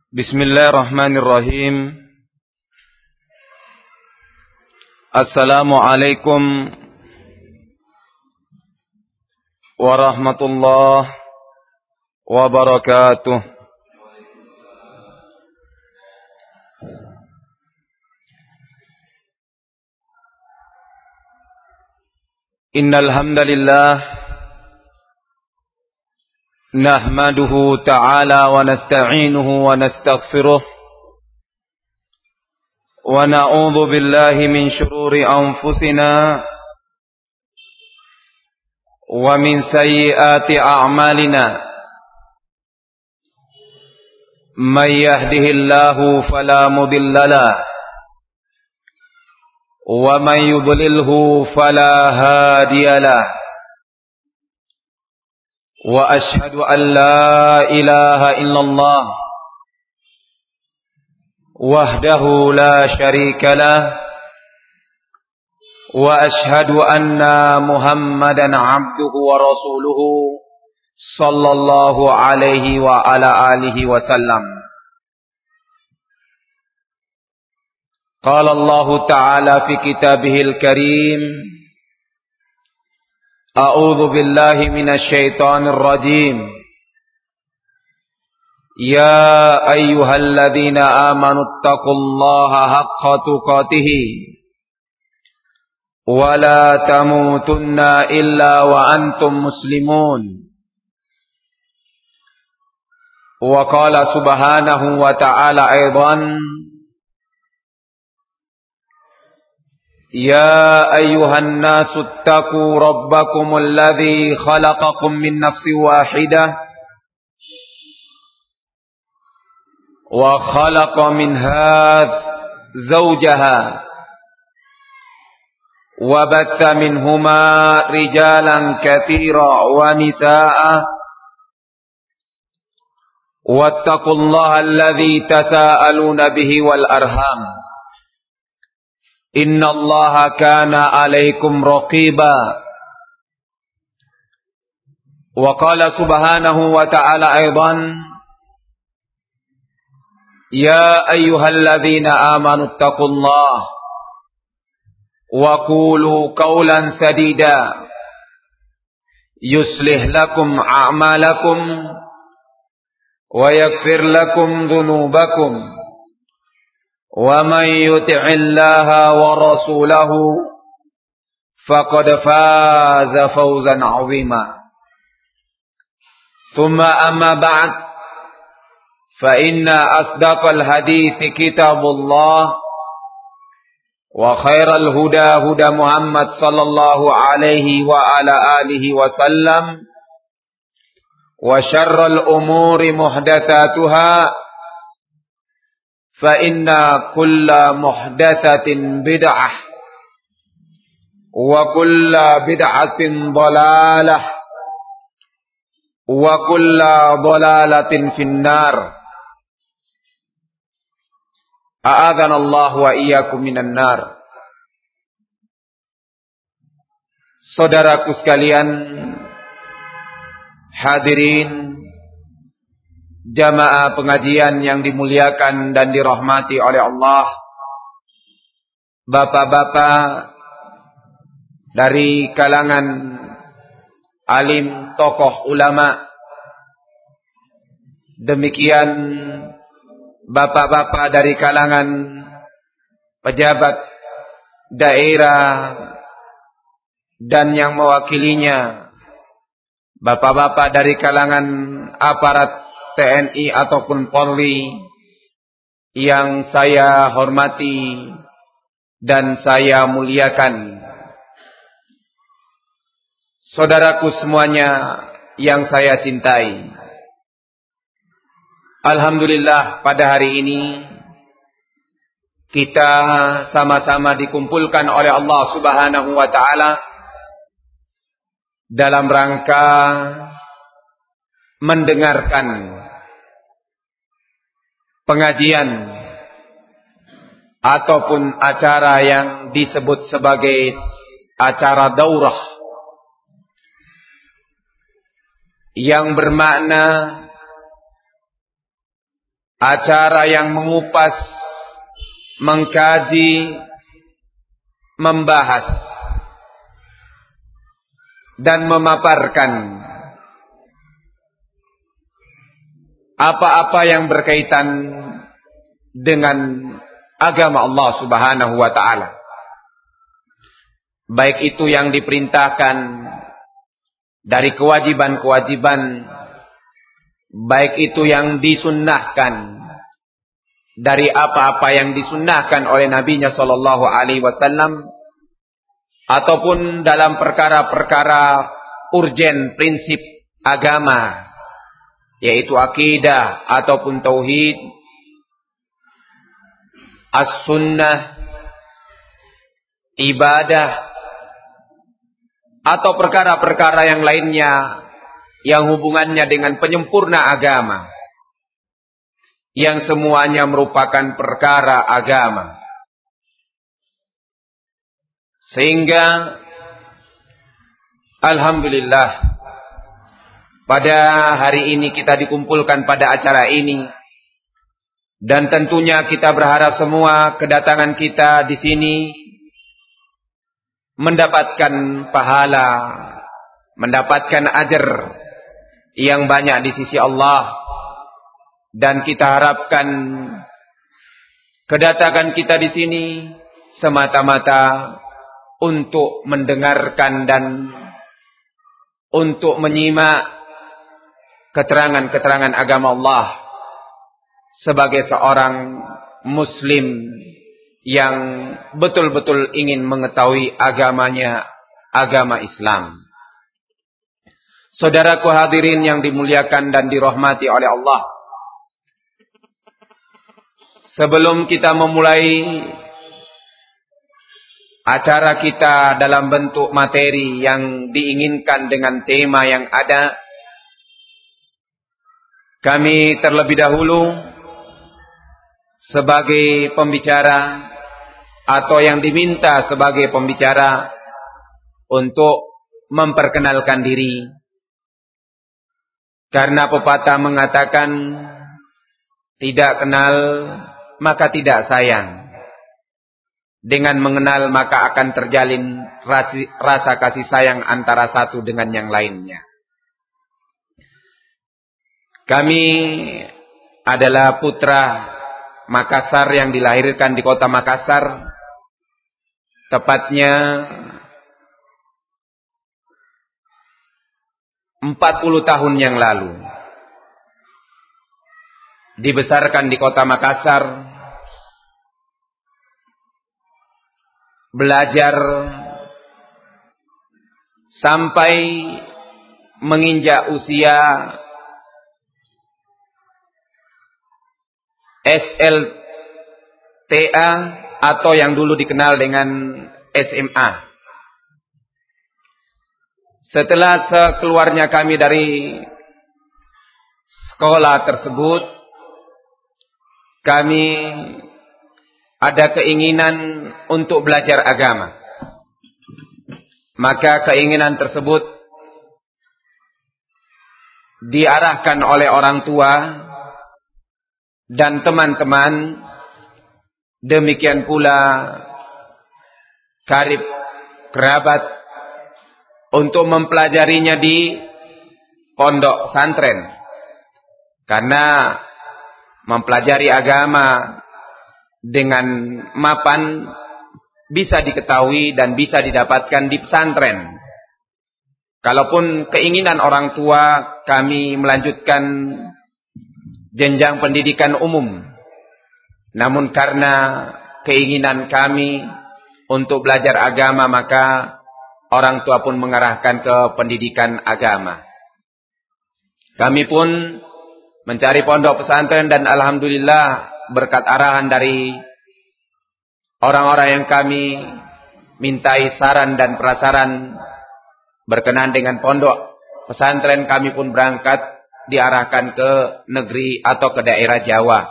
Bismillahirrahmanirrahim. Assalamualaikum warahmatullahi wabarakatuh. Innal hamdalillah nahmaduhu ta'ala wa nasta'inuhu wa nastaghfiruh wa na'udzu billahi min shururi anfusina wa min sayyiati a'malina. May yahdihillahu fala mudilla lahu wa may yudlilhu fala hadiya lahu. Wa ashhadu an la ilaha illallah wahdahu la syarika lah wa ashhadu anna Muhammadan abduhu wa rasuluhu sallallahu alaihi wa ala alihi wasallam. Qala Allah ta'ala fi kitabihil karim, A'udzu billahi minasy syaithanir rajim. Ya ayyuhalladzina amanu taqullaha haqqa tuqatih wa la tamutunna illa wa antum muslimun. Wa qala subhanahu wa ta'ala aidan, Ya ayyuhan nasu attaqu rabbakumul ladzi khalaqakum min nafsin wahidah wa khalaqa minha zawjaha wa batha minhuma rijalan katsira wa nisaa'a wattaqullaha alladzi tasaaluna bihi wal arham innallaha kana 'alaikum raqiba. Wa qala subhanahu wa ta'ala aidan, Ya ayyuhalladzina amanu taqullaha wa qulu qawlan sadida yuslih lakum a'malakum wa yaghfir lakum dhunubakum wa man yuti'illaha wa rasulahu faqad faza fawzan 'azima. Thumma amma ba'd, fa inna asdaqal hadithi kitabullah wa khairal huda huda Muhammad sallallahu alaihi wa ala alihi wa sallam wa syarral umuri muhdatsatuha fa inna kulla muhdatsatin bid'ah wa kulla bid'atin dhalalah wa kulla dhalalatin finnar. A'adzana Allah wa iyyakum minan nar. Saudaraku sekalian, hadirin jamaah pengajian yang dimuliakan dan dirahmati oleh Allah, bapak-bapak dari kalangan alim tokoh ulama, demikian bapak-bapak dari kalangan pejabat daerah dan yang mewakilinya, bapak-bapak dari kalangan aparat TNI ataupun Polri yang saya hormati dan saya muliakan. Saudaraku semuanya yang saya cintai, alhamdulillah pada hari ini kita sama-sama dikumpulkan oleh Allah Subhanahu wa ta'ala dalam rangka mendengarkan pengajian ataupun acara yang disebut sebagai acara daurah yang bermakna acara yang mengupas, mengkaji, membahas dan memaparkan apa-apa yang berkaitan dengan agama Allah Subhanahu wa taala. Baik itu yang diperintahkan dari kewajiban-kewajiban, baik itu yang disunnahkan dari apa-apa yang disunnahkan oleh Nabi-Nya sallallahu alaihi wasallam, ataupun dalam perkara-perkara urgen prinsip agama, yaitu akidah ataupun tauhid, as-sunnah, ibadah, atau perkara-perkara yang lainnya yang hubungannya dengan penyempurna agama, yang semuanya merupakan perkara agama. Sehingga alhamdulillah pada hari ini kita dikumpulkan pada acara ini, dan tentunya kita berharap semua kedatangan kita di sini mendapatkan pahala, mendapatkan ajar yang banyak di sisi Allah. Dan kita harapkan kedatangan kita di sini semata-mata untuk mendengarkan dan untuk menyimak keterangan-keterangan agama Allah sebagai seorang muslim yang betul-betul ingin mengetahui agamanya, agama Islam. Saudaraku hadirin yang dimuliakan dan dirahmati oleh Allah, sebelum kita memulai acara kita dalam bentuk materi yang diinginkan dengan tema yang ada, kami terlebih dahulu sebagai pembicara atau yang diminta sebagai pembicara untuk memperkenalkan diri. Karena pepatah mengatakan tidak kenal maka tidak sayang. Dengan mengenal maka akan terjalin rasa kasih sayang antara satu dengan yang lainnya. Kami adalah putra Makassar yang dilahirkan di kota Makassar, tepatnya 40 tahun yang lalu. Dibesarkan di kota Makassar, belajar sampai menginjak usia SLTA atau yang dulu dikenal dengan SMA. Setelah keluarnya kami dari sekolah tersebut, kami ada keinginan untuk belajar agama. Maka keinginan tersebut diarahkan oleh orang tua dan teman-teman, demikian pula karib kerabat, untuk mempelajarinya di pondok pesantren. Karena mempelajari agama dengan mapan bisa diketahui dan bisa didapatkan di pesantren. Kalaupun keinginan orang tua kami melanjutkan jenjang pendidikan umum, namun karena keinginan kami untuk belajar agama, maka orang tua pun mengarahkan ke pendidikan agama. Kami pun mencari pondok pesantren, dan alhamdulillah berkat arahan dari orang-orang yang kami mintai saran dan prasaran berkenaan dengan pondok pesantren, kami pun berangkat diarahkan ke negeri atau ke daerah Jawa.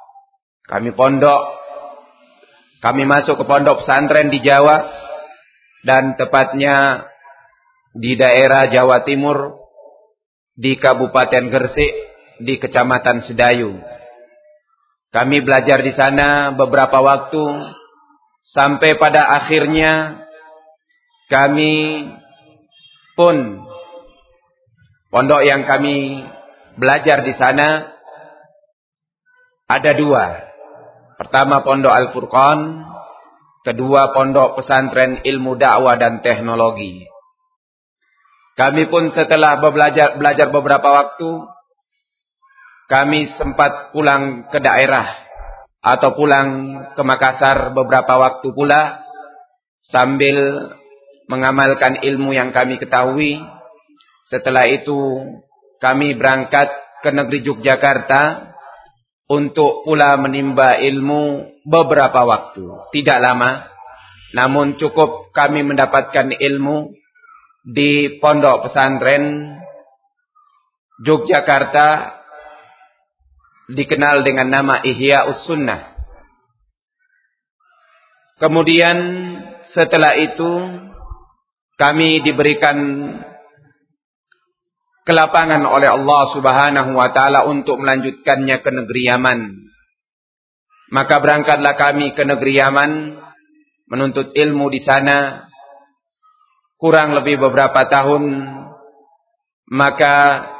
Kami masuk ke pondok pesantren di Jawa, dan tepatnya di daerah Jawa Timur, di Kabupaten Gresik, di Kecamatan Sedayu. Kami belajar di sana beberapa waktu sampai pada akhirnya kami pun pondok yang kami belajar di sana ada dua. Pertama pondok Al-Furqan, kedua pondok pesantren ilmu dakwah dan teknologi. Kami pun setelah belajar beberapa waktu, kami sempat pulang ke daerah atau pulang ke Makassar beberapa waktu pula sambil mengamalkan ilmu yang kami ketahui. Setelah itu kami berangkat ke negeri Yogyakarta untuk pula menimba ilmu beberapa waktu. Tidak lama, namun cukup kami mendapatkan ilmu di pondok pesantren Yogyakarta dikenal dengan nama Ihya'us Sunnah. Kemudian setelah itu kami diberikan kelapangan oleh Allah Subhanahu wa taala untuk melanjutkannya ke negeri Yaman. Maka berangkatlah kami ke negeri Yaman menuntut ilmu di sana kurang lebih beberapa tahun. Maka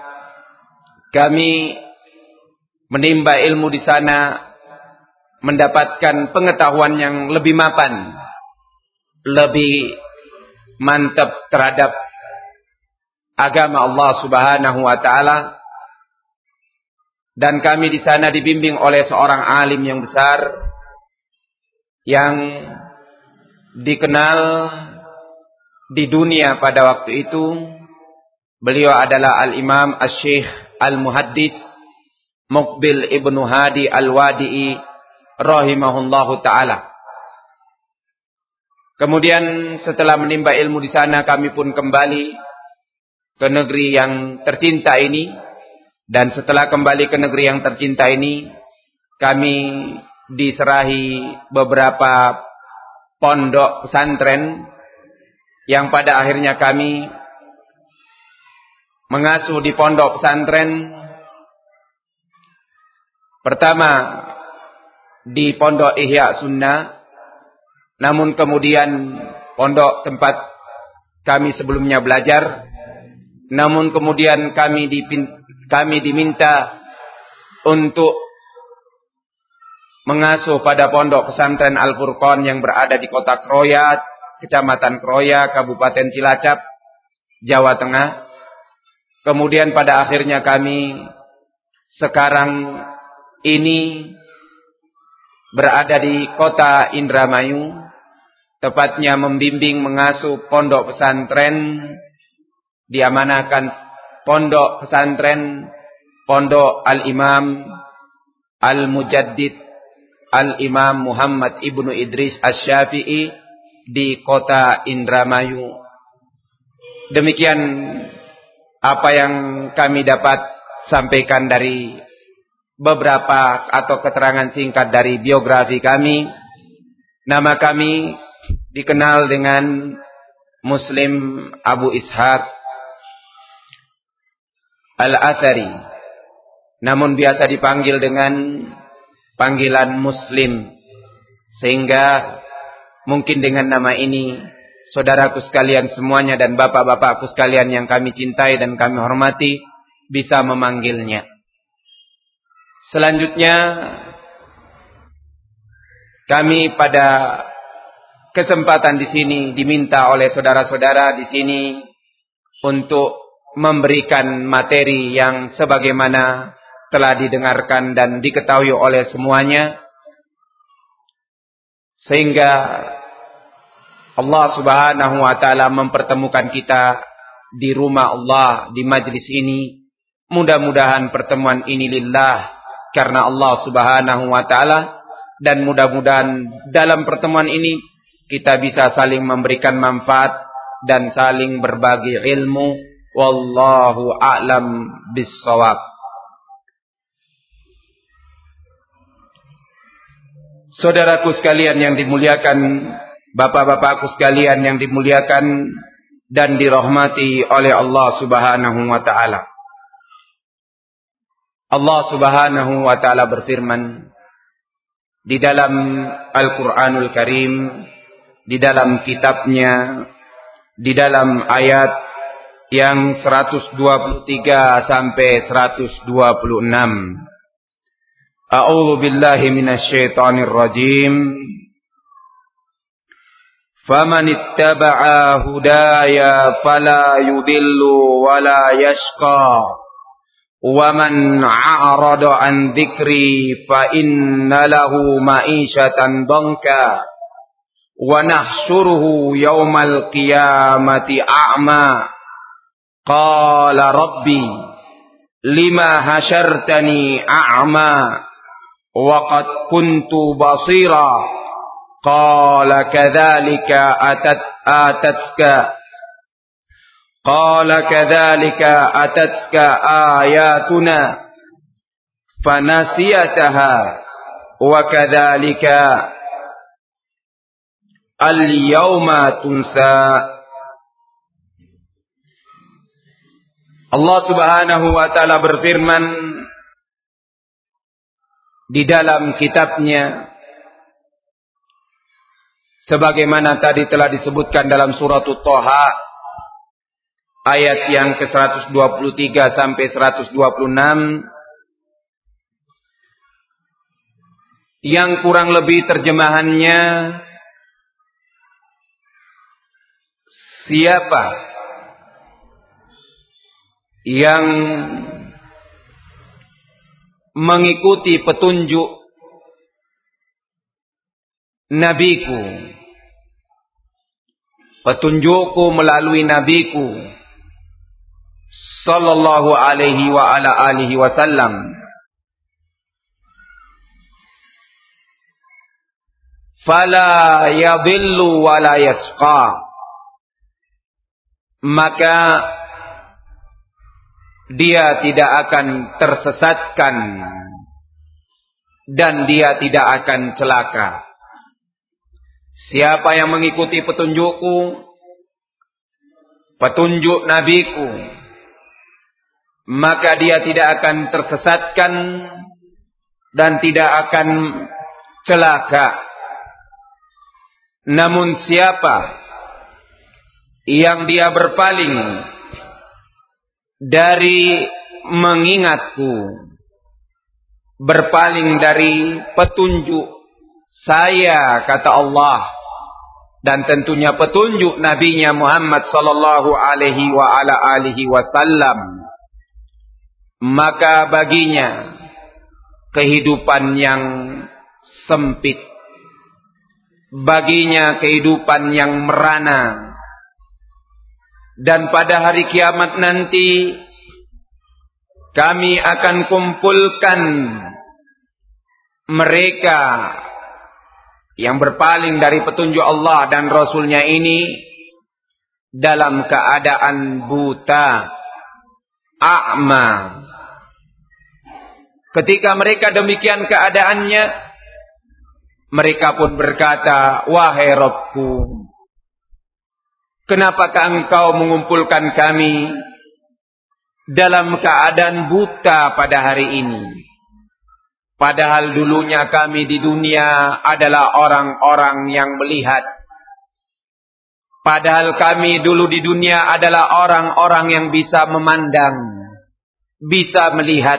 kami menimba ilmu di sana, mendapatkan pengetahuan yang lebih mapan, lebih mantap terhadap agama Allah Subhanahu wa taala. Dan kami di sana dibimbing oleh seorang alim yang besar yang dikenal di dunia pada waktu itu. Beliau adalah Al-Imam Asy-Syaikh Al-Muhaddis Muqbil Ibnu Hadi Al-Wadi'i rahimahullahu taala. Kemudian setelah menimba ilmu di sana, kami pun kembali ke negeri yang tercinta ini. Dan setelah kembali ke negeri yang tercinta ini, kami diserahi beberapa pondok pesantren yang pada akhirnya kami mengasuh di pondok pesantren pertama di pondok Ihya Sunnah, namun kemudian pondok tempat kami sebelumnya belajar, namun kemudian kami diminta untuk mengasuh pada pondok pesantren Al-Furqan yang berada di kota Kroya, Kecamatan Kroya, Kabupaten Cilacap, Jawa Tengah. Kemudian pada akhirnya kami sekarang ini berada di kota Indramayu, tepatnya membimbing mengasuh pondok pesantren, diamanahkan pondok pesantren Pondok Al-Imam Al-Mujaddid Al-Imam Muhammad Ibnu Idris Asy-Syafi'i di kota Indramayu. Demikian apa yang kami dapat sampaikan dari beberapa atau keterangan singkat dari biografi kami. Nama kami dikenal dengan Muslim Abu Ishaq Al-Athari, namun biasa dipanggil dengan panggilan Muslim, sehingga mungkin dengan nama ini saudaraku sekalian semuanya dan bapak-bapakku sekalian yang kami cintai dan kami hormati bisa memanggilnya. Selanjutnya kami pada kesempatan di sini diminta oleh saudara-saudara di sini untuk memberikan materi yang sebagaimana telah didengarkan dan diketahui oleh semuanya, sehingga Allah Subhanahu wa taala mempertemukan kita di rumah Allah, di majlis ini. Mudah-mudahan pertemuan ini lillah, karena Allah Subhanahu wa taala, dan mudah-mudahan dalam pertemuan ini kita bisa saling memberikan manfaat dan saling berbagi ilmu. Wallahu a'lam bissawab. Saudaraku sekalian yang dimuliakan, bapak-bapakku sekalian yang dimuliakan dan dirahmati oleh Allah Subhanahu wa taala. Allah Subhanahu wa taala berfirman, di dalam Al-Quranul Karim, di dalam kitabnya, di dalam ayat yang 123 sampai 126. A'udzu billahi minasyaitonir rajim. Faman ittaba'a hudaya fala yudillu wala yashqa. وَمَنْ أَعْرَضَ عَنْ ذِكْرِي فَإِنَّ لَهُ مَعِيشَةً ضَنكًا وَنَحْشُرُهُ يَوْمَ الْقِيَامَةِ أَعْمَى قَالَ رَبِّي لِمَ حَشَرْتَنِي أَعْمَى وَقَدْ كُنْتُ بَصِيرًا قَالَ كَذَلِكَ أتتك آياتنا فنسيتها وكذلك اليوم تنسى. Allah Subhanahu wa taala berfirman di dalam kitabnya sebagaimana tadi telah disebutkan dalam surat Thaha ayat yang ke-123 sampai 126, yang kurang lebih terjemahannya, siapa yang mengikuti petunjuk nabiku, petunjukku melalui nabiku sallallahu alaihi wa ala alihi wasallam, fala yadhillu wa la yasqa, maka dia tidak akan tersesatkan dan dia tidak akan celaka. Siapa yang mengikuti petunjukku, petunjuk nabiku, maka dia tidak akan tersesatkan dan tidak akan celaka. Namun siapa yang dia berpaling dari mengingatku, berpaling dari petunjuk saya, kata Allah, dan tentunya petunjuk Nabi-Nya Muhammad sallallahu alaihi wa ala alihi wasallam, maka baginya kehidupan yang sempit, baginya kehidupan yang merana, dan pada hari kiamat nanti kami akan kumpulkan mereka yang berpaling dari petunjuk Allah dan Rasulnya ini dalam keadaan buta, a'ma. Ketika mereka demikian keadaannya, mereka pun berkata, wahai Rabbku, kenapakah engkau mengumpulkan kami dalam keadaan buta pada hari ini? Padahal dulunya kami di dunia adalah orang-orang yang melihat. Padahal kami dulu di dunia adalah orang-orang yang bisa memandang, bisa melihat.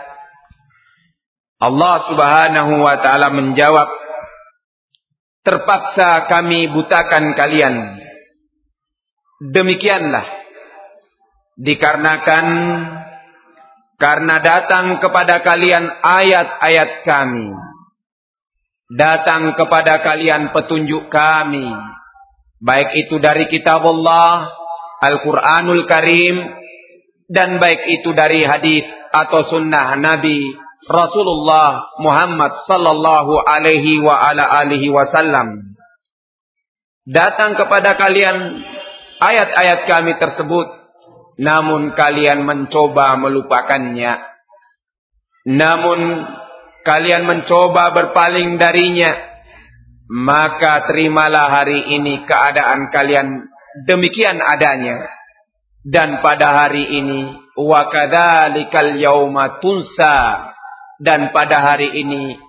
Allah Subhanahu wa taala menjawab, terpaksa kami butakan kalian. Demikianlah dikarenakan karena datang kepada kalian ayat-ayat kami, datang kepada kalian petunjuk kami, baik itu dari kitab Allah, Al-Quranul Karim, dan baik itu dari hadis atau sunnah Nabi Rasulullah Muhammad sallallahu alaihi wa ala alihi wasallam. Datang kepada kalian ayat-ayat kami tersebut, namun kalian mencoba melupakannya. Namun kalian mencoba berpaling darinya. Maka terimalah hari ini keadaan kalian demikian adanya. Dan pada hari ini, wa kadzalikal yauma tunsa, dan pada hari ini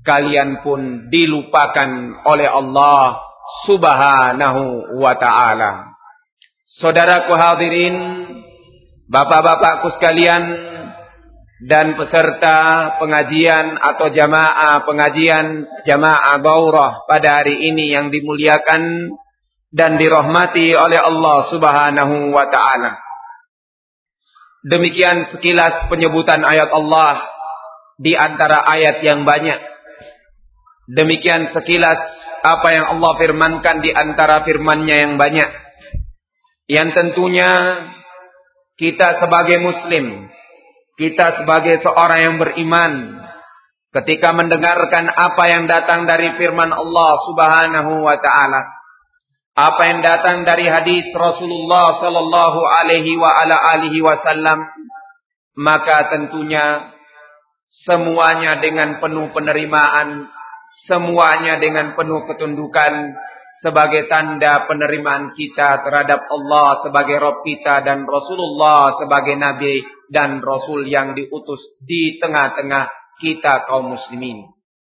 kalian pun dilupakan oleh Allah Subhanahu wa ta'ala. Saudaraku hadirin, bapak-bapakku sekalian, dan peserta pengajian atau pengajian jamaah daurah pada hari ini yang dimuliakan dan dirahmati oleh Allah Subhanahu wa ta'ala. Demikian sekilas penyebutan ayat Allah di antara ayat yang banyak. Demikian sekilas apa yang Allah firmankan di antara firman-Nya yang banyak. Yang tentunya kita sebagai muslim, kita sebagai seorang yang beriman, ketika mendengarkan apa yang datang dari firman Allah Subhanahu wa ta'ala, apa yang datang dari hadis Rasulullah sallallahu alaihi wa ala alihi wasallam, maka tentunya semuanya dengan penuh penerimaan, semuanya dengan penuh ketundukan sebagai tanda penerimaan kita terhadap Allah sebagai Rabb kita dan Rasulullah sebagai Nabi dan Rasul yang diutus di tengah-tengah kita kaum muslimin.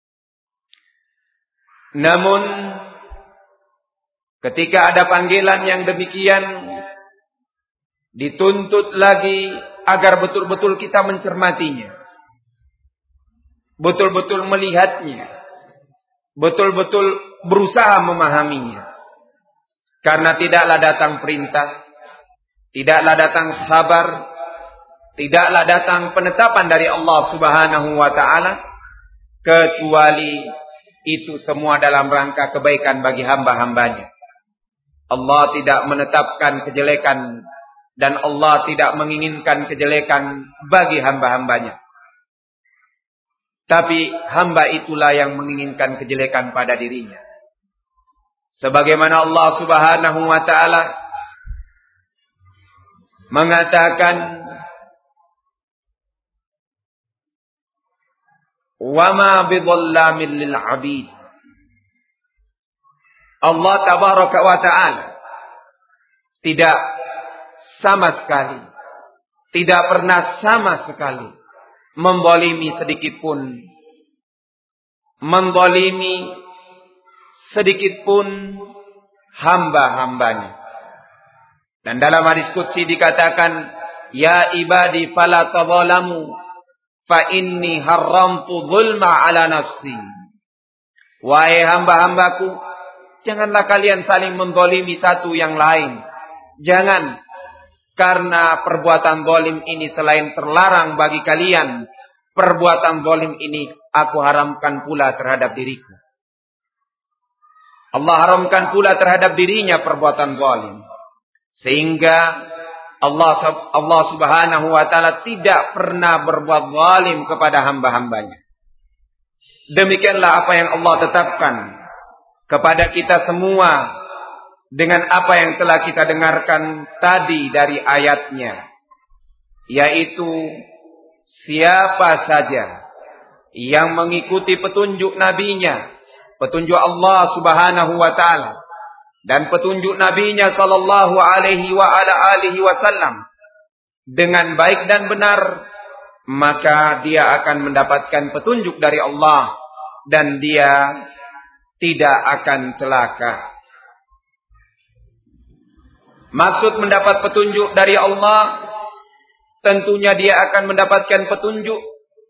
Namun ketika ada panggilan yang demikian, dituntut lagi agar betul-betul kita mencermatinya, betul-betul melihatnya, betul-betul berusaha memahaminya. Karena tidaklah datang perintah, tidaklah datang kabar, tidaklah datang penetapan dari Allah Subhanahu wa ta'ala, kecuali itu semua dalam rangka kebaikan bagi hamba-hambanya. Allah tidak menetapkan kejelekan dan Allah tidak menginginkan kejelekan bagi hamba-hambanya. Tapi hamba itulah yang menginginkan kejelekan pada dirinya. Sebagaimana Allah Subhanahu wa ta'ala mengatakan, wa ma bidhallamin lil 'abid. Allah tabaraka wa ta'ala tidak sama sekali, tidak pernah sama sekali menzalimi sedikit pun, menzalimi sedikit pun hamba-hambanya. Dan dalam hadis qudsi dikatakan, ya ibadi fala tadzalamu fa inni haramtu dzulma ala nafsi. Wahai hamba-hambaku, janganlah kalian saling menzalimi satu yang lain. Jangan, karena perbuatan zalim ini selain terlarang bagi kalian, perbuatan zalim ini aku haramkan pula terhadap diriku. Allah haramkan pula terhadap dirinya perbuatan zalim. Sehingga Allah Subhanahu wa ta'ala tidak pernah berbuat zalim kepada hamba-hambanya. Demikianlah apa yang Allah tetapkan kepada kita semua dengan apa yang telah kita dengarkan tadi dari ayatnya, yaitu siapa saja yang mengikuti petunjuk nabinya, petunjuk Allah Subhanahu wa ta'ala dan petunjuk nabinya sallallahu alaihi wa ala alihi wasallam dengan baik dan benar, maka dia akan mendapatkan petunjuk dari Allah dan dia tidak akan celaka. Maksud mendapat petunjuk dari Allah, tentunya dia akan mendapatkan petunjuk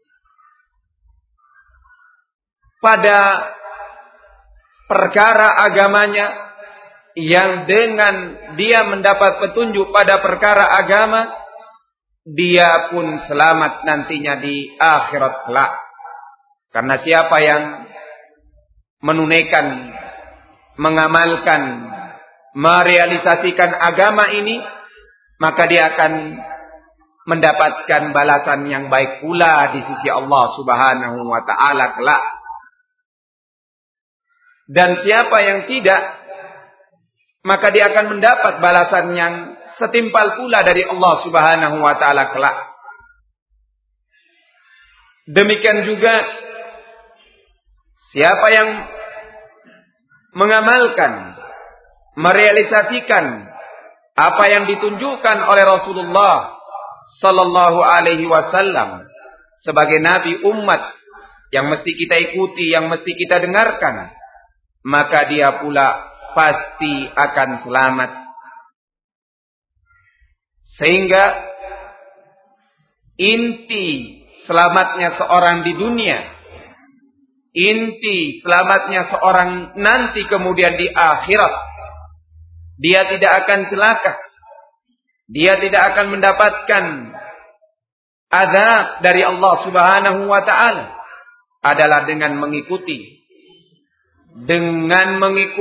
pada perkara agamanya, yang dengan dia mendapat petunjuk pada perkara agama, dia pun selamat nantinya di akhirat kelak. Karena siapa yang menunaikan, mengamalkan, merealisasikan agama ini, maka dia akan mendapatkan balasan yang baik pula di sisi Allah Subhanahu wa ta'ala kelak. Dan siapa yang tidak, maka dia akan mendapat balasan yang setimpal pula dari Allah Subhanahu wa ta'ala kelak. Demikian juga siapa yang mengamalkan, merealisasikan apa yang ditunjukkan oleh Rasulullah sallallahu alaihi wasallam sebagai nabi umat yang mesti kita ikuti, yang mesti kita dengarkan, maka dia pula pasti akan selamat. Sehingga inti selamatnya seorang di dunia, inti selamatnya seorang nanti kemudian di akhirat, dia tidak akan celaka, dia tidak akan mendapatkan azab dari Allah Subhanahu wa ta'ala, adalah dengan mengikuti, dengan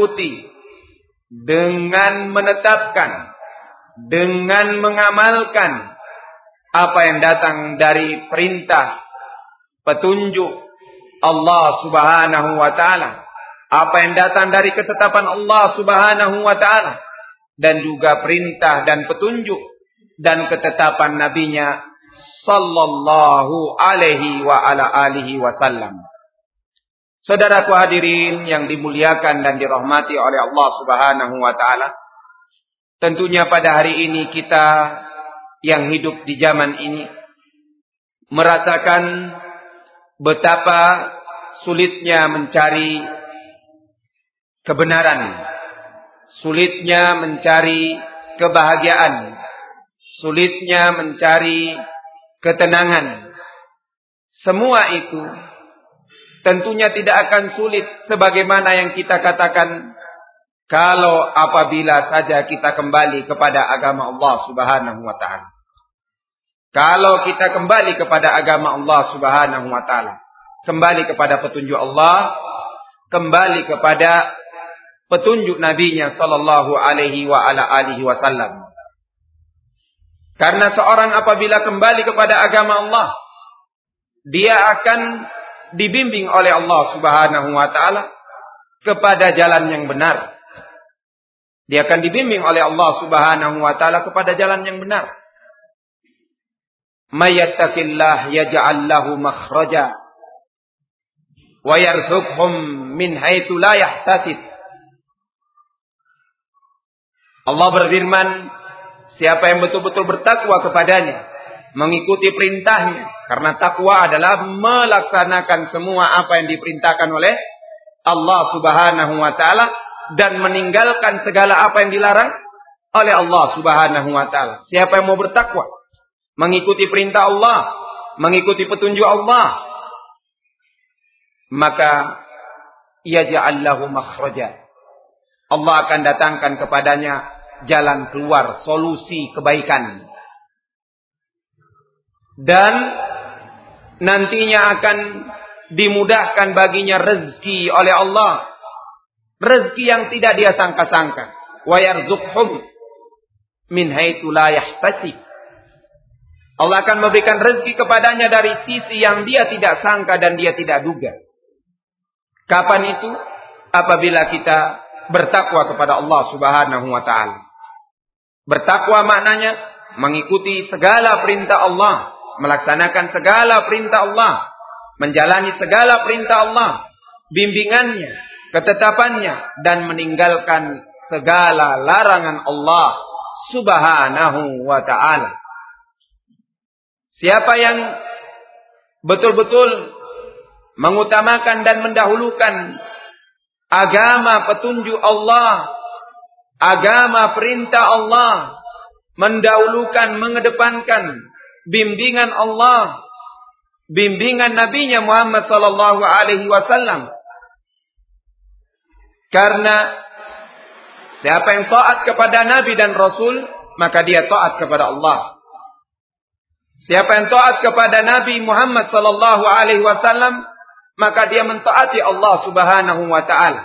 menetapkan, dengan mengamalkan apa yang datang dari perintah, petunjuk Allah Subhanahu wa ta'ala, apa yang datang dari ketetapan Allah Subhanahu wa ta'ala, dan juga perintah dan petunjuk dan ketetapan nabinya sallallahu alaihi wa ala alihi wasallam. Saudaraku hadirin yang dimuliakan dan dirahmati oleh Allah Subhanahu wa ta'ala, tentunya pada hari ini kita yang hidup di zaman ini merasakan betapa sulitnya mencari kebenaran, sulitnya mencari kebahagiaan, sulitnya mencari ketenangan. Semua itu tentunya tidak akan sulit sebagaimana yang kita katakan kalau apabila saja kita kembali kepada agama Allah Subhanahu wa ta'ala. Kalau kita kembali kepada agama Allah Subhanahu wa ta'ala, kembali kepada petunjuk Allah, kembali kepada petunjuk nabinya sallallahu alaihi wa ala alihi wasallam. Karena seorang apabila kembali kepada agama Allah, dia akan dibimbing oleh Allah Subhanahu wa ta'ala kepada jalan yang benar. Dia akan dibimbing oleh Allah Subhanahu wa ta'ala kepada jalan yang benar. May yattaqillah yaj'al lahu makhraja wa yarzuqhum min haitsu la yahtasib. Allah berfirman, siapa yang betul-betul bertakwa kepadanya, mengikuti perintahnya, karena takwa adalah melaksanakan semua apa yang diperintahkan oleh Allah Subhanahu wa ta'ala dan meninggalkan segala apa yang dilarang oleh Allah Subhanahu wa ta'ala. Siapa yang mau bertakwa, mengikuti perintah Allah, mengikuti petunjuk Allah, maka yaj'al lahu makhraja. Allah akan datangkan kepadanya jalan keluar, solusi kebaikan. Dan nantinya akan dimudahkan baginya rezeki oleh Allah. Rezeki yang tidak dia sangka-sangka. Wa yarzuqhum min haitsu la yahtasib. Allah akan memberikan rezeki kepadanya dari sisi yang dia tidak sangka dan dia tidak duga. Kapan itu? Apabila kita bertakwa kepada Allah Subhanahu wa ta'ala. Bertakwa maknanya mengikuti segala perintah Allah, melaksanakan segala perintah Allah, menjalani segala perintah Allah, bimbingannya, ketetapannya, dan meninggalkan segala larangan Allah Subhanahu wa ta'ala. Siapa yang betul-betul mengutamakan dan mendahulukan agama petunjuk Allah, agama perintah Allah, mendahulukan, mengedepankan bimbingan Allah, bimbingan Nabinya Muhammad sallallahu alaihi wasallam. Karena siapa yang taat kepada Nabi dan Rasul, maka dia taat kepada Allah. Siapa yang taat kepada Nabi Muhammad sallallahu alaihi wasallam, maka dia mentaati Allah Subhanahu wa ta'ala.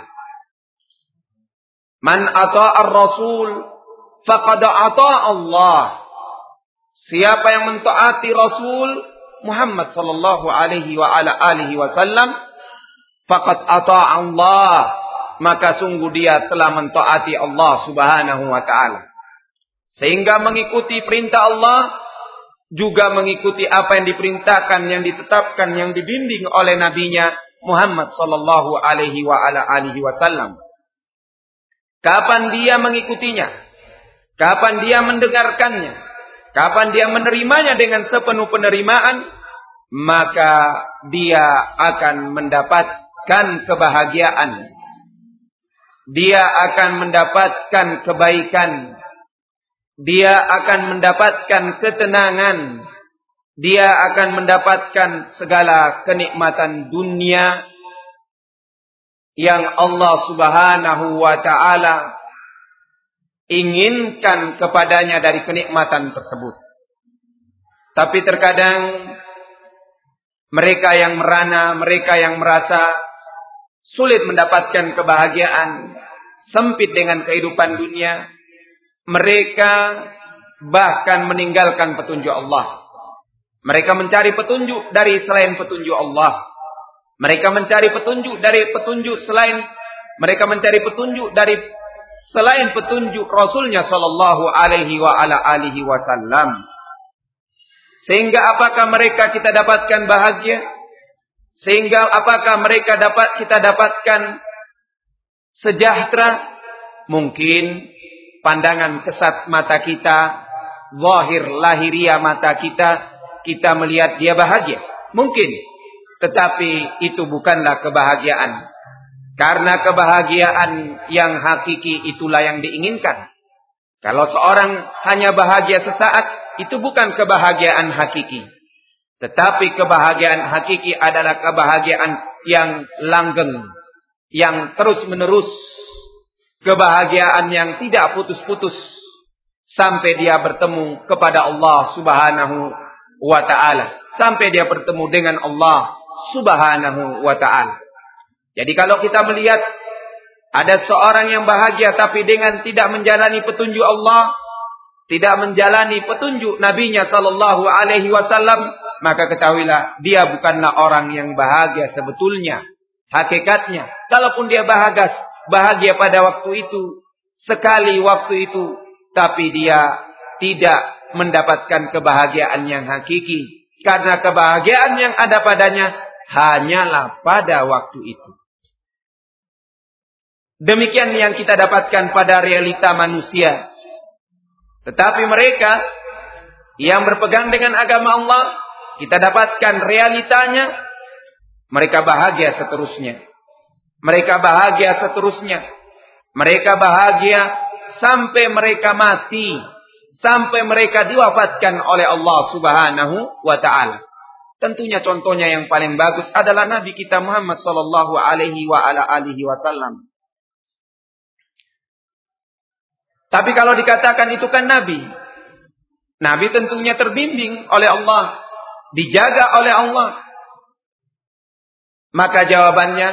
Man ata'ar Rasul faqad ata'a Allah. Siapa yang mentaati Rasul Muhammad sallallahu alaihi wa ala alihi wasallam, faqad ata'a Allah, maka sungguh dia telah mentaati Allah Subhanahu wa ta'ala. Sehingga mengikuti perintah Allah juga mengikuti apa yang diperintahkan, yang ditetapkan, yang dibimbing oleh nabinya Muhammad sallallahu alaihi wa ala alihi wasallam. Kapan dia mengikutinya? Kapan dia mendengarkannya? Kapan dia menerimanya dengan sepenuh penerimaan? Maka dia akan mendapatkan kebahagiaan. Dia akan mendapatkan kebaikan. Dia akan mendapatkan ketenangan. Dia akan mendapatkan segala kenikmatan dunia yang Allah Subhanahu wa ta'ala inginkan kepadanya dari kenikmatan tersebut. Tapi terkadang mereka yang merana, mereka yang merasa sulit mendapatkan kebahagiaan, sempit dengan kehidupan dunia, mereka bahkan meninggalkan petunjuk Allah. Mereka mencari petunjuk dari selain petunjuk Allah. Mereka mencari petunjuk dari petunjuk selain, mereka mencari petunjuk dari selain petunjuk Rasulnya sallallahu alaihi wa ala alihi wasallam. Sehingga apakah mereka kita dapatkan bahagia? Sehingga apakah mereka kita dapatkan sejahtera? Mungkin pandangan kesat mata kita, zahir lahiriah mata kita melihat dia bahagia. Mungkin. Tetapi itu bukanlah kebahagiaan. Karena kebahagiaan yang hakiki itulah yang diinginkan. Kalau seorang hanya bahagia sesaat, itu bukan kebahagiaan hakiki. Tetapi kebahagiaan hakiki adalah kebahagiaan yang langgeng, yang terus menerus. Kebahagiaan yang tidak putus-putus sampai dia bertemu kepada Allah Subhanahu wa ta'ala. Sampai dia bertemu dengan Allah Subhanahu wa ta'ala. Jadi kalau kita melihat ada seorang yang bahagia tapi dengan tidak menjalani petunjuk Allah, tidak menjalani petunjuk Nabi-Nya sallallahu alaihi wasallam, maka ketahuilah dia bukanlah orang yang bahagia sebetulnya. Hakikatnya, kalaupun dia bahagia pada waktu itu, sekali waktu itu, tapi dia tidak mendapatkan kebahagiaan yang hakiki. Karena kebahagiaan yang ada padanya hanyalah pada waktu itu. Demikian yang kita dapatkan pada realita manusia. Tetapi mereka yang berpegang dengan agama Allah, kita dapatkan realitanya, mereka bahagia seterusnya. Mereka bahagia seterusnya. Mereka bahagia sampai mereka mati. Sampai mereka diwafatkan oleh Allah Subhanahu wa ta'ala. Tentunya contohnya yang paling bagus adalah Nabi kita Muhammad sallallahu alaihi wa ala alihi wasallam. Tapi kalau dikatakan itu kan Nabi. Nabi tentunya terbimbing oleh Allah. Dijaga oleh Allah. Maka jawabannya,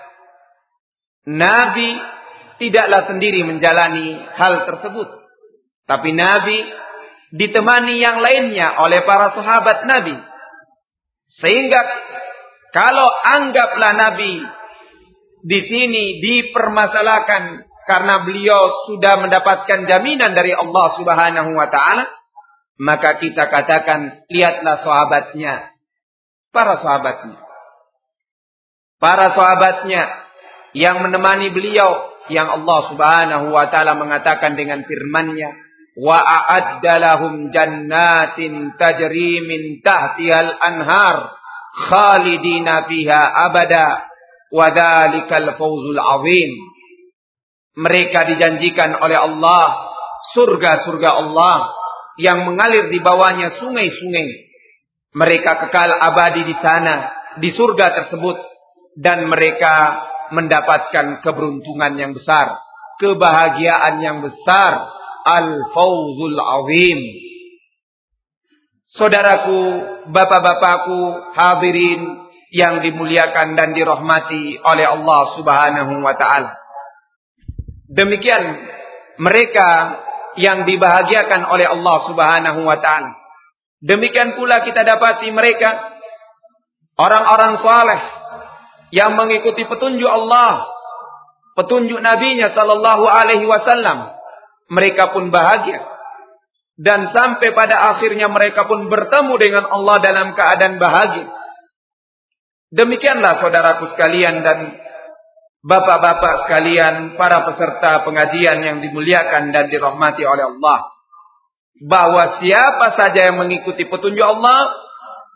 Nabi tidaklah sendiri menjalani hal tersebut. Tapi Nabi ditemani yang lainnya oleh para sahabat Nabi. Sehingga kalau anggaplah Nabi di sini dipermasalahkan karena beliau sudah mendapatkan jaminan dari Allah Subhanahu wa ta'ala, maka kita katakan, lihatlah sahabatnya. Para sahabatnya. Para sahabatnya yang menemani beliau, yang Allah Subhanahu wa ta'ala mengatakan dengan firman-Nya, wa a'adda lahum jannatin tajri min tahtihal anhar khalidina fiha abada wa dzalikal fawzul azim. Mereka dijanjikan oleh Allah surga-surga Allah yang mengalir di bawahnya sungai-sungai. Mereka kekal abadi di sana, di surga tersebut, dan mereka mendapatkan keberuntungan yang besar, kebahagiaan yang besar, al-fawzul azim. Saudaraku, bapak-bapakku, hadirin yang dimuliakan dan dirahmati oleh Allah Subhanahu wa ta'ala. Demikian mereka yang dibahagiakan oleh Allah Subhanahu wa ta'ala. Demikian pula kita dapati mereka orang-orang saleh yang mengikuti petunjuk Allah, petunjuk Nabi-Nya sallallahu alaihi wasallam. Mereka pun bahagia. Dan sampai pada akhirnya mereka pun bertemu dengan Allah dalam keadaan bahagia. Demikianlah saudaraku sekalian dan bapak-bapak sekalian, para peserta pengajian yang dimuliakan dan dirahmati oleh Allah, bahwa siapa saja yang mengikuti petunjuk Allah,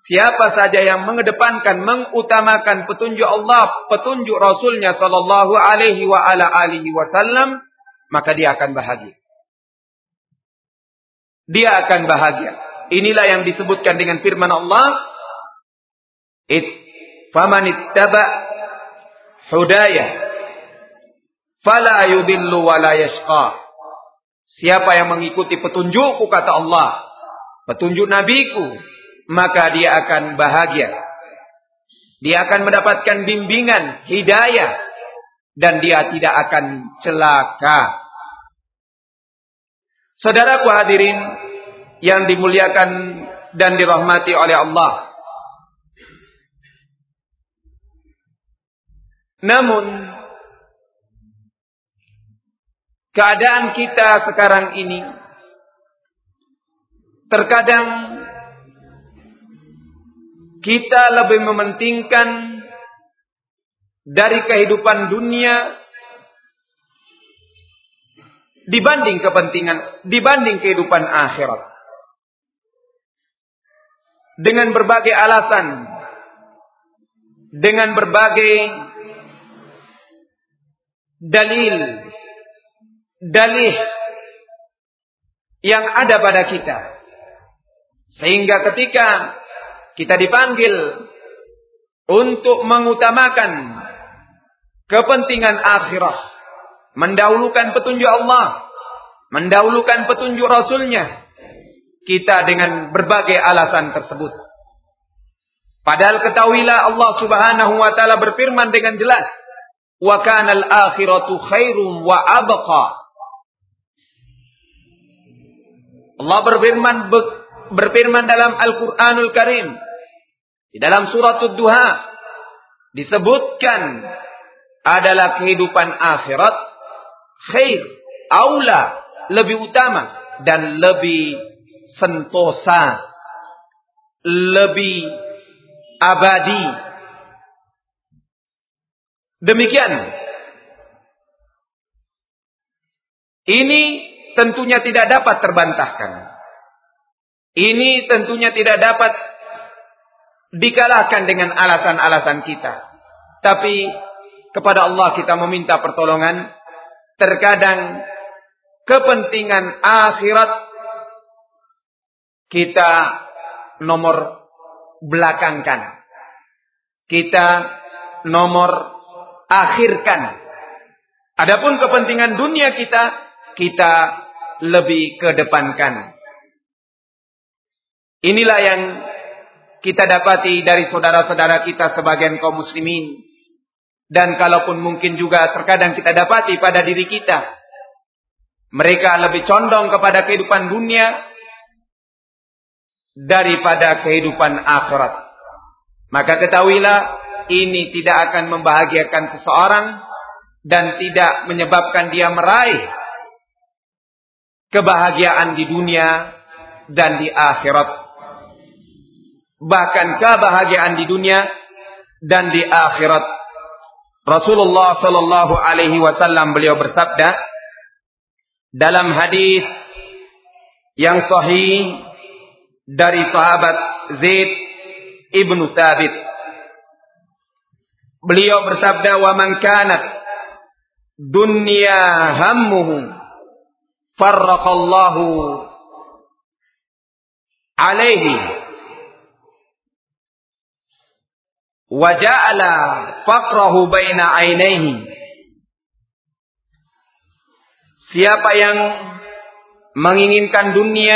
siapa saja yang mengedepankan, mengutamakan petunjuk Allah, petunjuk Rasulnya sallallahu alaihi wa ala alihi wasallam, maka dia akan bahagia. Dia akan bahagia. Inilah yang disebutkan dengan firman Allah, "Faman ittaba hudaya fala yudillu wa la yashqa." Siapa yang mengikuti petunjukku, kata Allah, petunjuk nabiku, maka dia akan bahagia. Dia akan mendapatkan bimbingan, hidayah, dan dia tidak akan celaka. Saudaraku hadirin yang dimuliakan dan dirahmati oleh Allah. Namun keadaan kita sekarang ini terkadang kita lebih mementingkan dari kehidupan dunia dibanding kehidupan akhirat. Dengan berbagai alasan, dengan berbagai dalih yang ada pada kita. Sehingga ketika kita dipanggil untuk mengutamakan kepentingan akhirat, mendahulukan petunjuk Allah, mendahulukan petunjuk Rasulnya, kita dengan berbagai alasan tersebut. Padahal ketahuilah Allah subhanahu wa ta'ala berfirman dengan jelas, "Wa kanal akhiratu khairum wa abqa." Allah berfirman dalam Al-Quranul Karim, di dalam surat Ad-Duha disebutkan adalah kehidupan akhirat khair, aula, lebih utama dan lebih sentosa, lebih abadi. Demikian. Ini tentunya tidak dapat terbantahkan. Ini tentunya tidak dapat dikalahkan dengan alasan-alasan kita. Tapi kepada Allah kita meminta pertolongan. Terkadang kepentingan akhirat kita nomor belakangkan. Kita nomor akhirkan. Adapun kepentingan dunia kita lebih kedepankan. Inilah yang kita dapati dari saudara-saudara kita sebagian kaum muslimin. Dan kalaupun mungkin juga terkadang kita dapati pada diri kita. Mereka lebih condong kepada kehidupan dunia daripada kehidupan akhirat. Maka ketahuilah, ini tidak akan membahagiakan seseorang dan tidak menyebabkan dia meraih kebahagiaan di dunia dan di akhirat. Bahkan kebahagiaan di dunia dan di akhirat. Rasulullah sallallahu alaihi wasallam beliau bersabda dalam hadis yang sahih dari sahabat Zaid ibnu Thabit. Beliau bersabda, "Wa man kanat dunya hammuhu farraqallahu alaihi wa ja'ala faqrahu baina ainaihi." Siapa yang menginginkan dunia,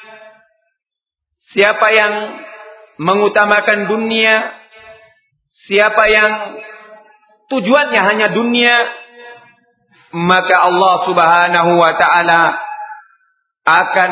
siapa yang mengutamakan dunia, siapa yang tujuannya hanya dunia, maka Allah subhanahu wa ta'ala akan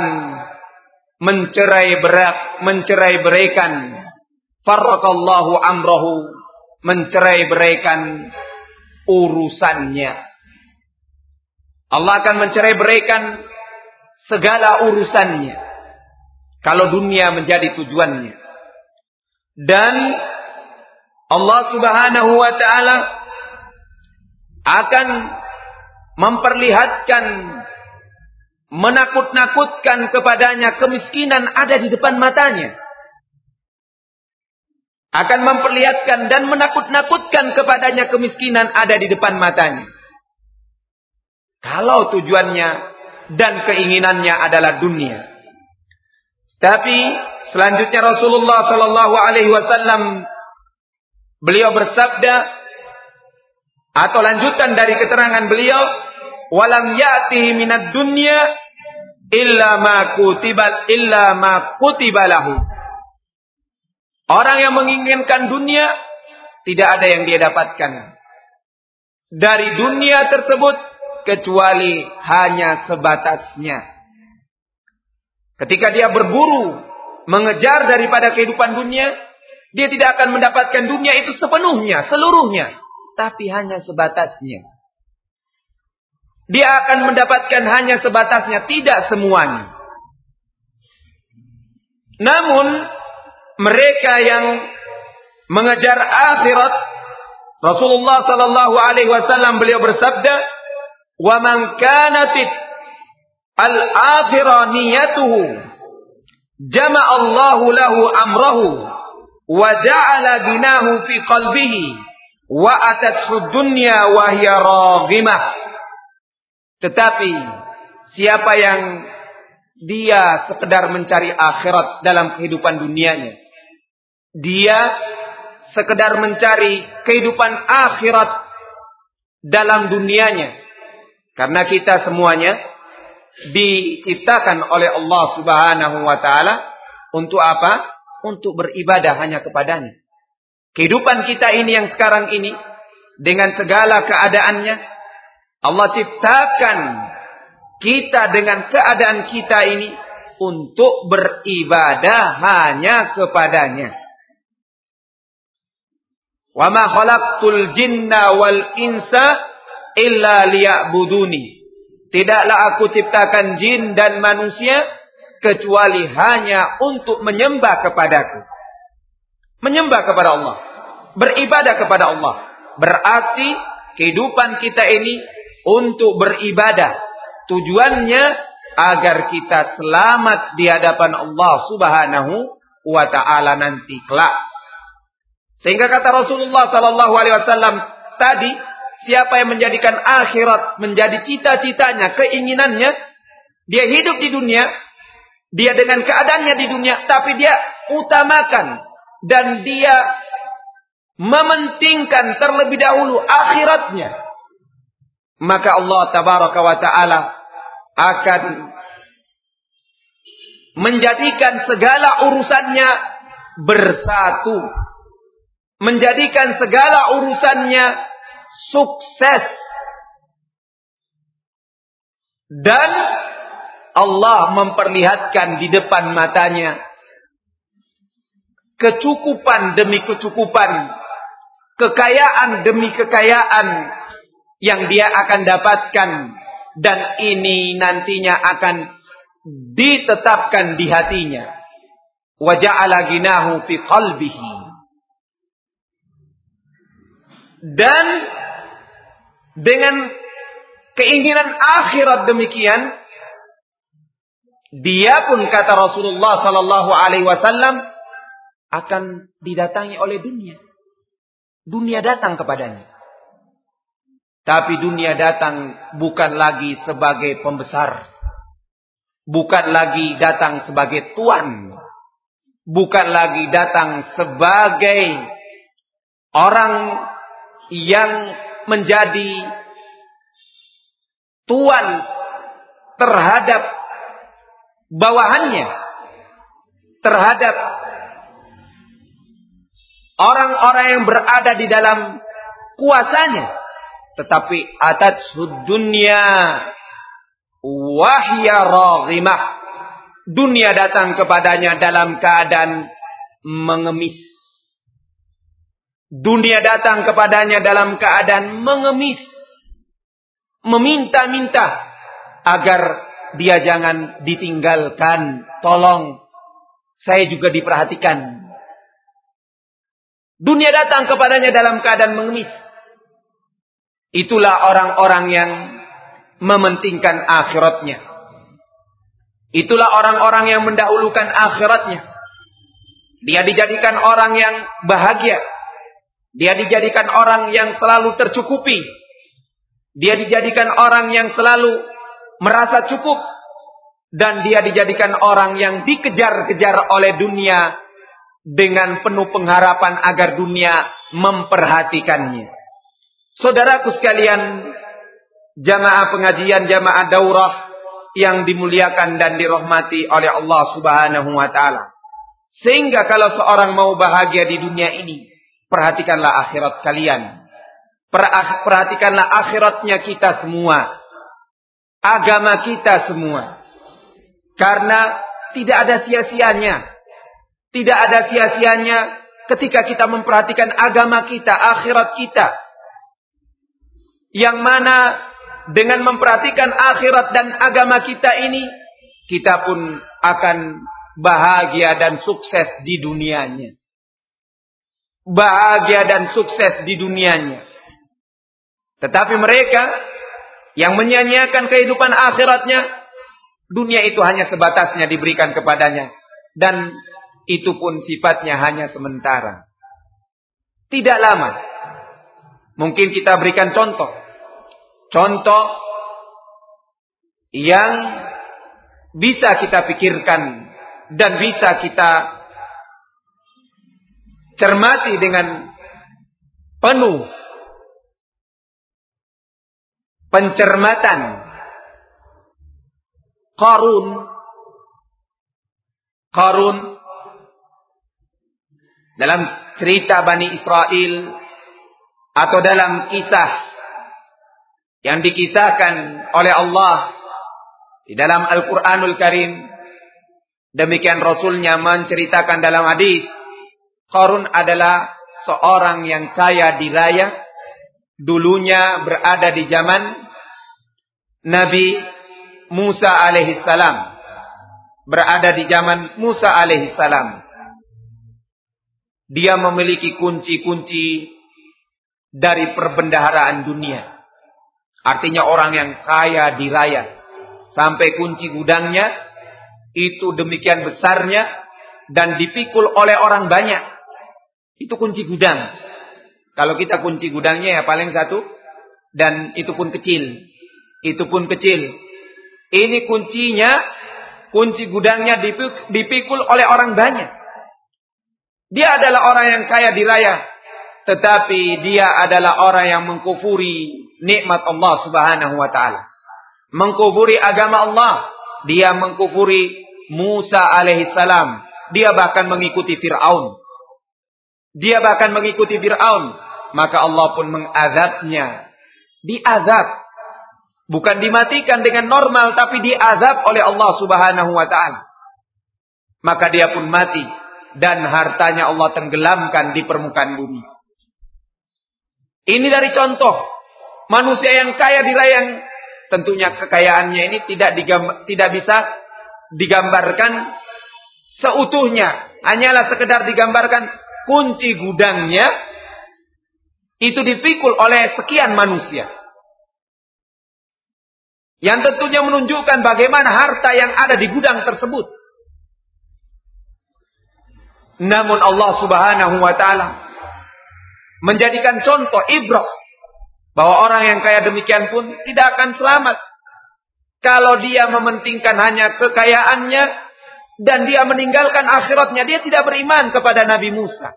mencerai-beraikan farraqallahu amrahu, mencerai-beraikan urusannya. Allah akan mencerai-beraikan segala urusannya kalau dunia menjadi tujuannya. Dan Allah subhanahu wa ta'ala akan memperlihatkan, menakut-nakutkan kepadanya kemiskinan ada di depan matanya. akan memperlihatkan dan menakut-nakutkan kepadanya kemiskinan ada di depan matanya. Kalau tujuannya dan keinginannya adalah dunia. Tapi selanjutnya Rasulullah sallallahu alaihi wasallam beliau bersabda, atau lanjutan dari keterangan beliau, walam ya'tihi minad dunya illa ma kutiba lahu. Orang yang menginginkan dunia, tidak ada yang dia dapatkan dari dunia tersebut kecuali hanya sebatasnya. Ketika dia berburu, mengejar daripada kehidupan dunia, dia tidak akan mendapatkan dunia itu sepenuhnya, seluruhnya, tapi hanya sebatasnya. Dia akan mendapatkan hanya sebatasnya, tidak semuanya. Namun mereka yang mengejar akhirat, Rasulullah sallallahu alaihi wasallam beliau bersabda, "Wa man kanat al-akhirah niyatuhu, jama'a Allahu lahu amrahu, wa ja'ala ginahu fi qalbihi, wa atathu dunya wa hiya raghimah." Tetapi siapa yang dia sekedar mencari akhirat dalam kehidupan dunianya, dia sekedar mencari kehidupan akhirat dalam dunianya, karena kita semuanya diciptakan oleh Allah Subhanahu wa taala untuk apa? Untuk beribadah hanya kepadanya. Kehidupan kita ini yang sekarang ini dengan segala keadaannya, Allah ciptakan kita dengan keadaan kita ini untuk beribadah hanya kepadanya. Wa ma khalaqtul jinna wal insa illa liya'buduni. Tidaklah aku ciptakan jin dan manusia kecuali hanya untuk menyembah kepadaku. Menyembah kepada Allah, beribadah kepada Allah. Berarti kehidupan kita ini untuk beribadah. Tujuannya agar kita selamat di hadapan Allah Subhanahu wa taala nanti kelak. Sehingga kata Rasulullah sallallahu alaihi wasallam tadi, siapa yang menjadikan akhirat menjadi cita-citanya, keinginannya, dia hidup di dunia, dia dengan keadaannya di dunia, tapi dia utamakan dan dia mementingkan terlebih dahulu akhiratnya, maka Allah tabaraka wa taala akan menjadikan segala urusannya bersatu, menjadikan segala urusannya sukses, dan Allah memperlihatkan di depan matanya kecukupan demi kecukupan, kekayaan demi kekayaan yang dia akan dapatkan, dan ini nantinya akan ditetapkan di hatinya. Wa ja'ala ginahu fi qalbihi. Dan dengan keinginan akhirat demikian, dia pun kata Rasulullah sallallahu alaihi wasallam akan didatangi oleh dunia. Dunia datang kepadanya. Tapi dunia datang bukan lagi sebagai pembesar, bukan lagi datang sebagai tuan, bukan lagi datang sebagai orang yang menjadi tuan terhadap bawahannya, terhadap orang-orang yang berada di dalam kuasanya. Tetapi atatsud dunya wahya raghimah. Dunia datang kepadanya dalam keadaan mengemis. Dunia datang kepadanya dalam keadaan mengemis, meminta-minta agar dia jangan ditinggalkan. Tolong, saya juga diperhatikan. Dunia datang kepadanya dalam keadaan mengemis. Itulah orang-orang yang mementingkan akhiratnya. Itulah orang-orang yang mendahulukan akhiratnya. Dia dijadikan orang yang bahagia. Dia dijadikan orang yang selalu tercukupi. Dia dijadikan orang yang selalu merasa cukup. Dan dia dijadikan orang yang dikejar-kejar oleh dunia dengan penuh pengharapan agar dunia memperhatikannya. Saudaraku sekalian, jamaah pengajian, jamaah daurah yang dimuliakan dan dirahmati oleh Allah Subhanahu wa taala. Sehingga kalau seorang mau bahagia di dunia ini, perhatikanlah akhirat kalian. Perhatikanlah akhiratnya kita semua. Agama kita semua. Karena tidak ada sia-sianya. Tidak ada sia-sianya ketika kita memperhatikan agama kita, akhirat kita. Yang mana dengan memperhatikan akhirat dan agama kita ini, kita pun akan bahagia dan sukses di dunianya. Bahagia dan sukses di dunianya. Tetapi mereka yang menyia-nyiakan kehidupan akhiratnya, dunia itu hanya sebatasnya diberikan kepadanya. Dan itu pun sifatnya hanya sementara. Tidak lama. Mungkin kita berikan contoh. Contoh yang bisa kita pikirkan dan bisa kita cermati dengan penuh pencermatan. Qarun dalam cerita Bani Israel atau dalam kisah yang dikisahkan oleh Allah di dalam Al-Quranul Karim, demikian Rasulnya menceritakan dalam hadis, Qarun adalah seorang yang kaya di raya, dulunya berada di zaman Nabi Musa alaihissalam, berada di zaman Musa alaihissalam. Dia memiliki kunci-kunci dari perbendaharaan dunia. Artinya orang yang kaya di raya. Sampai kunci gudangnya itu demikian besarnya dan dipikul oleh orang banyak. Itu kunci gudang. Kalau kita kunci gudangnya ya paling satu. Dan itu pun kecil. Itu pun kecil. Ini kuncinya, kunci gudangnya dipikul oleh orang banyak. Dia adalah orang yang kaya di raya. Tetapi dia adalah orang yang mengkufuri nikmat Allah Subhanahu wa ta'ala. Mengkufuri agama Allah. Dia mengkufuri Musa alaihissalam. Dia bahkan mengikuti Fir'aun. Maka Allah pun mengazabnya. Diazab. Bukan dimatikan dengan normal, tapi diazab oleh Allah Subhanahu wa ta'ala. Maka dia pun mati. Dan hartanya Allah tenggelamkan di permukaan bumi. Ini dari contoh manusia yang kaya di raya. Tentunya kekayaannya ini tidak bisa digambarkan seutuhnya. Hanyalah sekedar digambarkan kunci gudangnya itu dipikul oleh sekian manusia. Yang tentunya menunjukkan bagaimana harta yang ada di gudang tersebut. Namun Allah Subhanahu wa ta'ala menjadikan contoh ibrah bahwa orang yang kaya demikian pun tidak akan selamat kalau dia mementingkan hanya kekayaannya dan dia meninggalkan akhiratnya. Dia tidak beriman kepada Nabi Musa.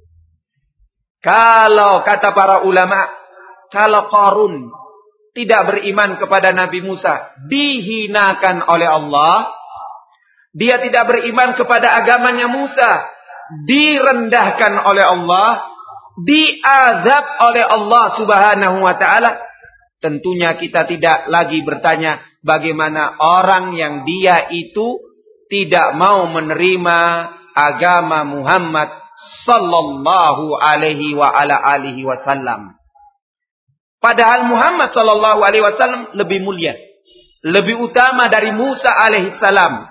Kalau kata para ulama, kalau Qarun tidak beriman kepada Nabi Musa, dihinakan oleh Allah. Dia tidak beriman kepada agamanya Musa, direndahkan oleh Allah, diazab oleh Allah Subhanahu wa ta'ala. Tentunya kita tidak lagi bertanya bagaimana orang yang dia itu tidak mau menerima agama Muhammad sallallahu alaihi wa ala alihi wasallam. Padahal Muhammad sallallahu alaihi wasallam lebih mulia, lebih utama dari Musa alaihi salam.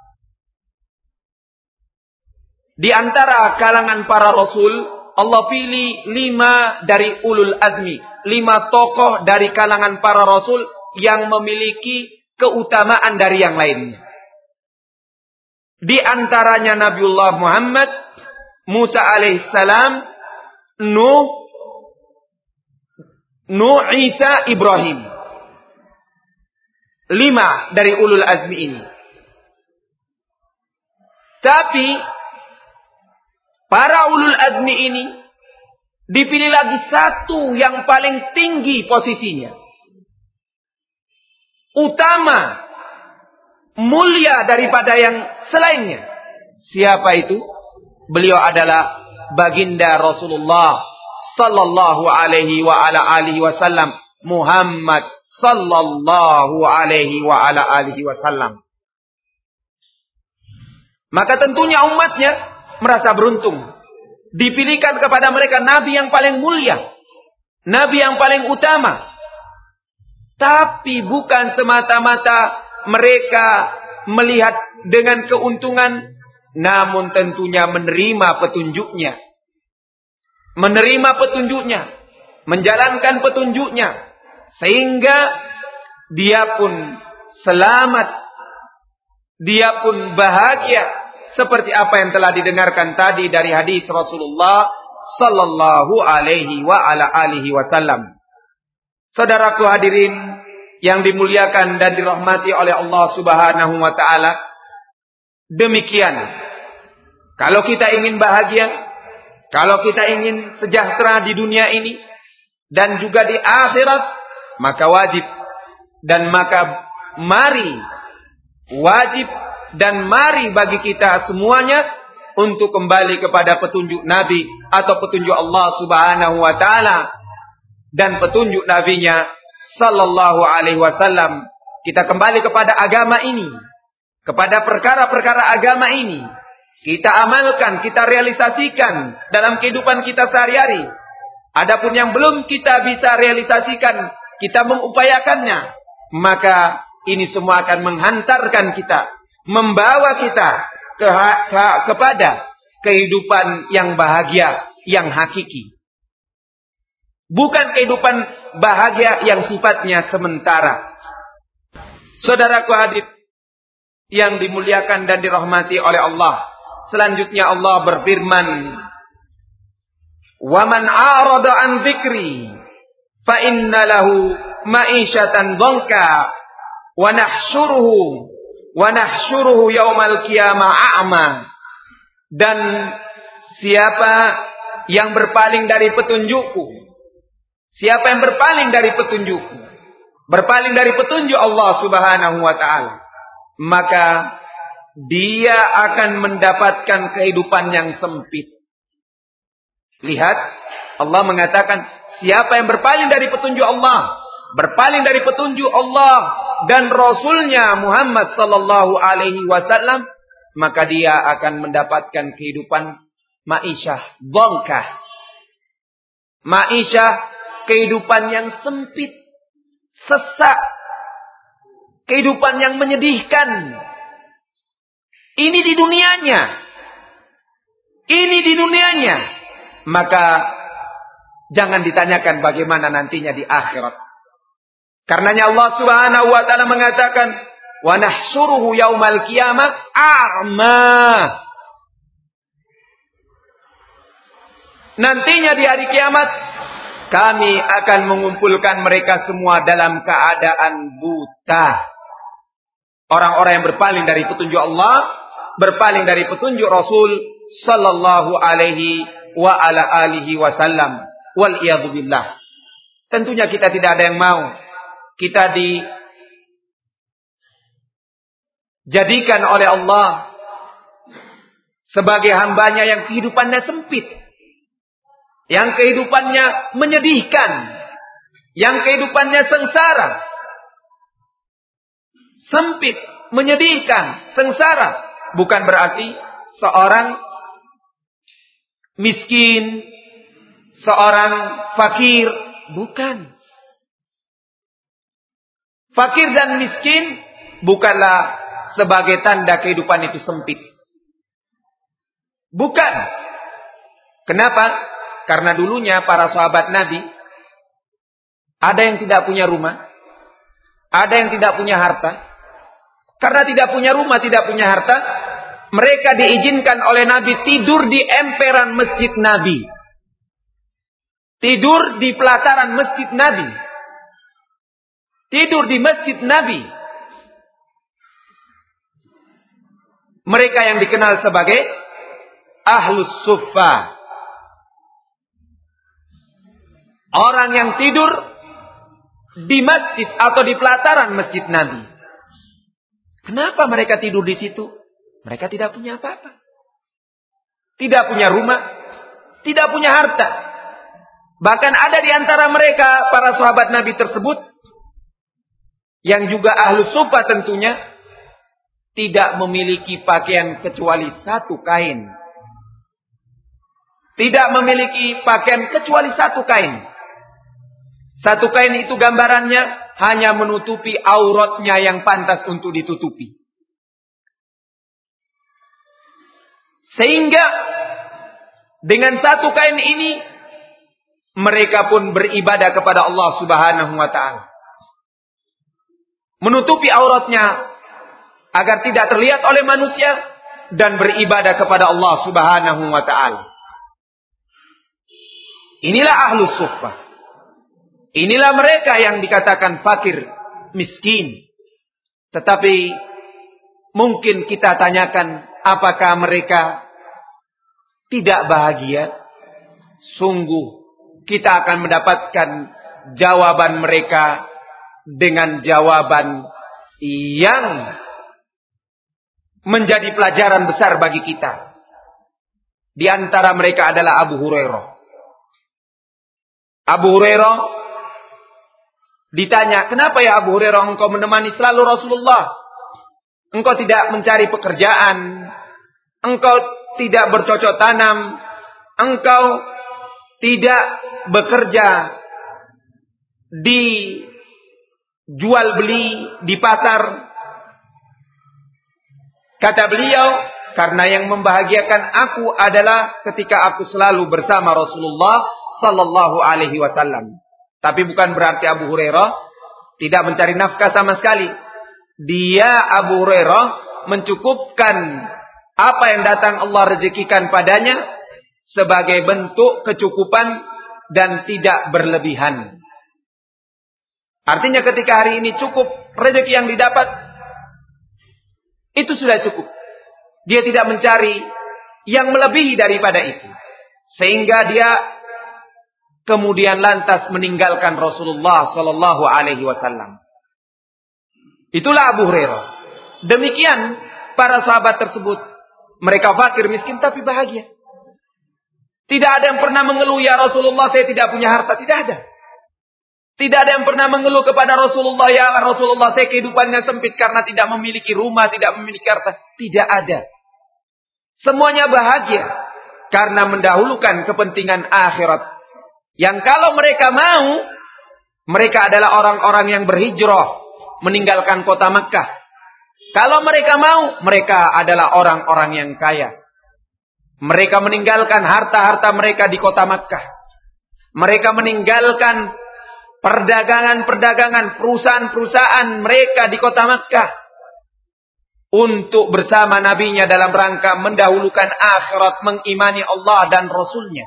Di antara kalangan para rasul, Allah pilih 5 dari ulul azmi, 5 tokoh dari kalangan para rasul yang memiliki keutamaan dari yang lainnya. Di antaranya Nabiullah Muhammad, Musa alaihissalam, Nuh, Isa, Ibrahim. 5 dari ulul azmi ini. Tapi para ulul azmi ini dipilih lagi satu yang paling tinggi posisinya. Utama, mulia daripada yang selainnya. Siapa itu? Beliau adalah baginda Rasulullah sallallahu alaihi wa ala alihi wasallam, Muhammad sallallahu alaihi wa ala alihi wasallam. Maka tentunya umatnya merasa beruntung. Dipilihkan kepada mereka nabi yang paling mulia, nabi yang paling utama. Tapi bukan semata-mata mereka melihat dengan keuntungan, namun tentunya menerima petunjuknya. Menerima petunjuknya, menjalankan petunjuknya, sehingga dia pun selamat, dia pun bahagia, seperti apa yang telah didengarkan tadi dari hadis Rasulullah sallallahu alaihi wa ala alihi wasallam. Saudaraku hadirin yang dimuliakan dan dirahmati oleh Allah Subhanahu wa taala, demikian kalau kita ingin bahagia, kalau kita ingin sejahtera di dunia ini dan juga di akhirat, maka wajib dan mari bagi kita semuanya untuk kembali kepada petunjuk Nabi atau petunjuk Allah Subhanahu wa taala dan petunjuk nabinya sallallahu alaihi wasallam. Kita kembali kepada agama ini, kepada perkara-perkara agama ini. Kita amalkan, kita realisasikan dalam kehidupan kita sehari-hari. Adapun yang belum kita bisa realisasikan, kita mengupayakannya, maka ini semua akan menghantarkan kita, membawa kita kepada kehidupan yang bahagia, yang hakiki. Bukan kehidupan bahagia yang sifatnya sementara. Saudaraku hadirin yang dimuliakan dan dirahmati oleh Allah. Selanjutnya Allah berfirman, "Wa man a'rada an dzikri fa inna lahu ma'isyatan dhanka wa nahsyuruhu yaumal qiyamah a'ma." Dan siapa yang berpaling dari petunjukku, siapa yang berpaling dari petunjukku, berpaling dari petunjuk Allah Subhanahu wa taala, maka dia akan mendapatkan kehidupan yang sempit. Lihat, Allah mengatakan, siapa yang berpaling dari petunjuk Allah, berpaling dari petunjuk Allah dan Rasulnya Muhammad sallallahu alaihi wasallam, maka dia akan mendapatkan kehidupan ma'isyah dhanka. Ma'isyah, kehidupan yang sempit, sesak, kehidupan yang menyedihkan. Ini di dunianya. Ini di dunianya. Maka jangan ditanyakan bagaimana nantinya di akhirat. Karenanya Allah Subhanahu wa taala mengatakan, "Wa nahsyuruhu yaumal qiyamah a'ma." Nantinya di hari kiamat kami akan mengumpulkan mereka semua dalam keadaan buta. Orang-orang yang berpaling dari petunjuk Allah, berpaling dari petunjuk Rasul sallallahu alaihi wa ala alihi wasallam. Wal iyadu billah. Tentunya kita tidak ada yang mau kita dijadikan oleh Allah sebagai hambanya yang kehidupannya sempit, yang kehidupannya menyedihkan, yang kehidupannya sengsara. Sempit, menyedihkan, sengsara. Bukan berarti seorang miskin, seorang fakir. Bukan. Fakir dan miskin bukanlah sebagai tanda kehidupan itu sempit. Bukan. Kenapa? Karena dulunya para sahabat Nabi, ada yang tidak punya rumah, ada yang tidak punya harta. Karena tidak punya rumah, tidak punya harta, mereka diizinkan oleh Nabi tidur di emperan masjid Nabi. Tidur di pelataran masjid Nabi. Tidur di masjid Nabi. Mereka yang dikenal sebagai Ahlus Suffah. Orang yang tidur di masjid atau di pelataran masjid Nabi. Kenapa mereka tidur di situ? Mereka tidak punya apa-apa. Tidak punya rumah. Tidak punya harta. Bahkan ada di antara mereka, para sahabat Nabi tersebut, yang juga Ahlus Suffah tentunya, tidak memiliki pakaian kecuali satu kain. Tidak memiliki pakaian kecuali satu kain. Satu kain itu gambarannya hanya menutupi auratnya yang pantas untuk ditutupi. Sehingga dengan satu kain ini mereka pun beribadah kepada Allah Subhanahu wa taala. Menutupi auratnya agar tidak terlihat oleh manusia dan beribadah kepada Allah Subhanahu wa taala. Inilah Ahlus Suffah. Inilah mereka yang dikatakan fakir, miskin. Tetapi mungkin kita tanyakan, apakah mereka tidak bahagia? Sungguh kita akan mendapatkan jawaban mereka dengan jawaban yang menjadi pelajaran besar bagi kita. Di antara mereka adalah Abu Hurairah. Abu Hurairah ditanya, kenapa ya Abu Hurairah engkau menemani selalu Rasulullah? Engkau tidak mencari pekerjaan, engkau tidak bercocok tanam, engkau tidak bekerja di jual beli di pasar. Kata beliau, karena yang membahagiakan aku adalah ketika aku selalu bersama Rasulullah sallallahu alaihi wasallam. Tapi bukan berarti Abu Hurairah tidak mencari nafkah sama sekali. Dia, Abu Hurairah, mencukupkan apa yang datang Allah rezekikan padanya sebagai bentuk kecukupan dan tidak berlebihan. Artinya ketika hari ini cukup rezeki yang didapat, itu sudah cukup. Dia tidak mencari yang melebihi daripada itu. Sehingga dia kemudian lantas meninggalkan Rasulullah sallallahu alaihi wasallam. Itulah Abu Hurairah. Demikian para sahabat tersebut. Mereka fakir miskin tapi bahagia. Tidak ada yang pernah mengeluh, ya Rasulullah saya tidak punya harta. Tidak ada. Tidak ada yang pernah mengeluh kepada Rasulullah, ya Rasulullah saya kehidupannya sempit karena tidak memiliki rumah, tidak memiliki harta. Tidak ada. Semuanya bahagia karena mendahulukan kepentingan akhirat. Yang kalau mereka mau, mereka adalah orang-orang yang berhijrah meninggalkan kota Makkah. Kalau mereka mau, mereka adalah orang-orang yang kaya. Mereka meninggalkan harta-harta mereka di kota Makkah. Mereka meninggalkan perdagangan-perdagangan, perusahaan-perusahaan mereka di kota Makkah untuk bersama nabinya dalam rangka mendahulukan akhirat, mengimani Allah dan Rasulnya.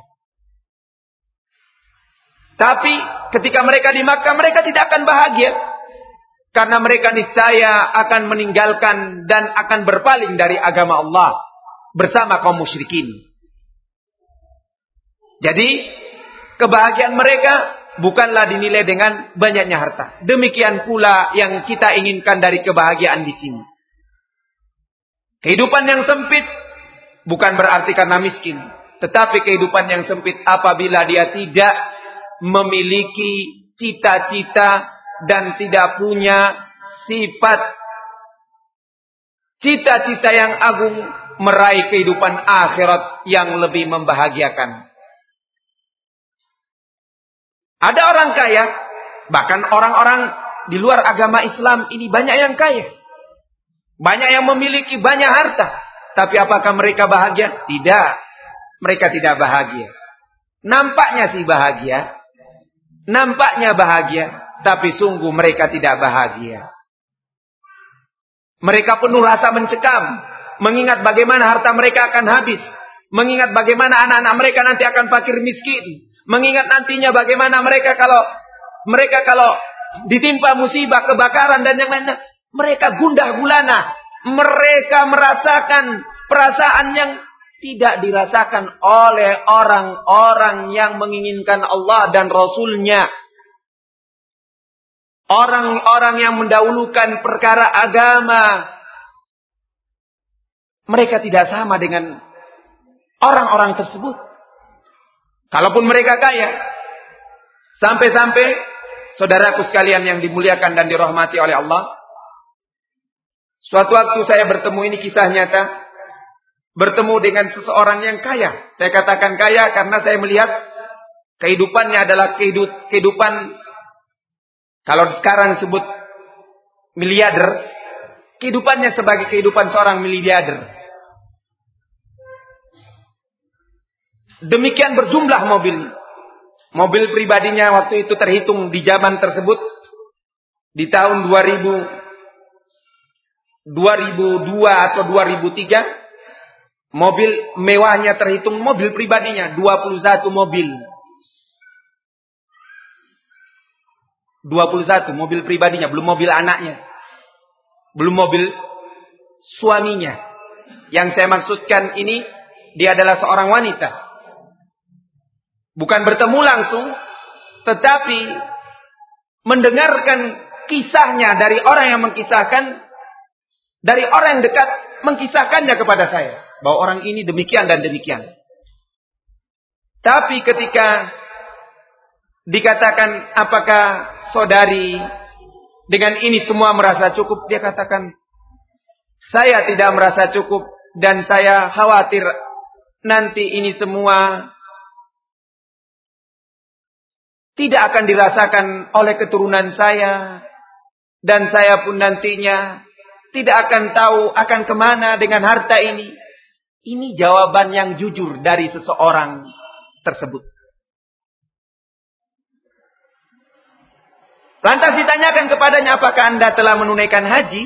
Tapi ketika mereka di Makkah, mereka tidak akan bahagia. Karena mereka niscaya akan meninggalkan dan akan berpaling dari agama Allah bersama kaum musyrikin. Jadi kebahagiaan mereka bukanlah dinilai dengan banyaknya harta. Demikian pula yang kita inginkan dari kebahagiaan di sini. Kehidupan yang sempit bukan berarti karena miskin. Tetapi kehidupan yang sempit apabila dia tidak memiliki cita-cita dan tidak punya sifat cita-cita yang agung, meraih kehidupan akhirat yang lebih membahagiakan. Ada orang kaya, bahkan orang-orang di luar agama Islam ini banyak yang kaya. Banyak yang memiliki banyak harta. Tapi apakah mereka bahagia? Tidak. Mereka tidak bahagia. Nampaknya sih bahagia. Nampaknya bahagia. Tapi sungguh mereka tidak bahagia. Mereka penuh rasa mencekam. mengingat bagaimana harta mereka akan habis, mengingat bagaimana anak-anak mereka nanti akan fakir miskin, mengingat nantinya bagaimana mereka kalau ditimpa musibah, kebakaran dan yang lainnya, mereka gundah gulana, mereka merasakan perasaan yang tidak dirasakan oleh orang-orang yang menginginkan Allah dan Rasul-Nya. Orang-orang yang mendahulukan perkara agama, mereka tidak sama dengan orang-orang tersebut. Kalaupun mereka kaya, sampai-sampai saudaraku sekalian yang dimuliakan dan dirahmati oleh Allah, suatu waktu saya bertemu, ini kisah nyata, bertemu dengan seseorang yang kaya. Saya katakan kaya karena saya melihat kehidupannya adalah kehidupan, kalau sekarang disebut miliarder, kehidupannya sebagai kehidupan seorang miliarder. Demikian berjumlah mobilnya. Mobil pribadinya waktu itu terhitung di zaman tersebut, di tahun 2002 atau 2003, mobil mewahnya terhitung mobil pribadinya 21 mobil. 21 mobil pribadinya, belum mobil anaknya, belum mobil suaminya. Yang saya maksudkan ini, dia adalah seorang wanita. Bukan bertemu langsung, tetapi mendengarkan kisahnya dari orang yang mengkisahkan, dari orang yang dekat mengkisahkannya kepada saya, bahwa orang ini demikian dan demikian. Tapi ketika dikatakan, apakah saudari dengan ini semua merasa cukup? Dia katakan, saya tidak merasa cukup dan saya khawatir nanti ini semua tidak akan dirasakan oleh keturunan saya, dan saya pun nantinya tidak akan tahu akan kemana dengan harta ini. Ini jawaban yang jujur dari seseorang tersebut. Lantas ditanyakan kepadanya, apakah Anda telah menunaikan haji?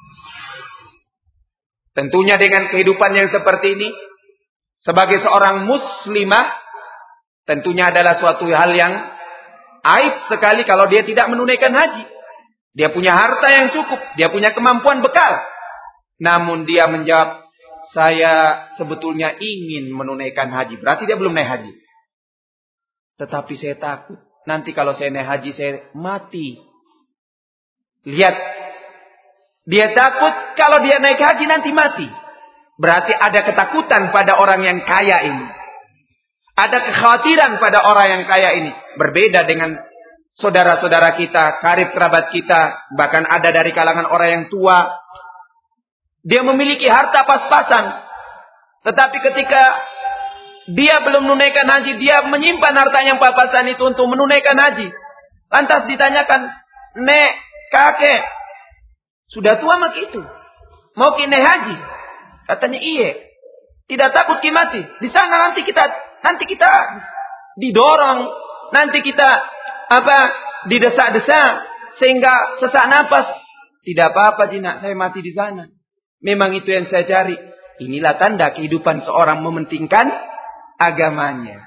Tentunya dengan kehidupan yang seperti ini, sebagai seorang muslimah, tentunya adalah suatu hal yang aib sekali kalau dia tidak menunaikan haji. Dia punya harta yang cukup, dia punya kemampuan bekal, namun dia menjawab, saya sebetulnya ingin menunaikan haji. Berarti dia belum naik haji. Tetapi saya takut, nanti kalau saya naik haji saya mati. Lihat, dia takut kalau dia naik haji nanti mati. Berarti ada ketakutan pada orang yang kaya ini. Ada kekhawatiran pada orang yang kaya ini. Berbeda dengan saudara-saudara kita, karib kerabat kita, bahkan ada dari kalangan orang yang tua. Dia memiliki harta pas-pasan, tetapi ketika dia belum menunaikan haji, dia menyimpan harta yang pas-pasan itu untuk menunaikan haji. Lantas ditanyakan, nek, kakek, sudah tua mak itu, mau ki naik haji? Katanya, iya. Tidak takut ki mati. Di sana nanti kita didorong, nanti kita didesak-desak sehingga sesak napas. Tidak apa-apa jinak, saya mati di sana. Memang itu yang saya cari. Inilah tanda kehidupan seorang mementingkan agamanya.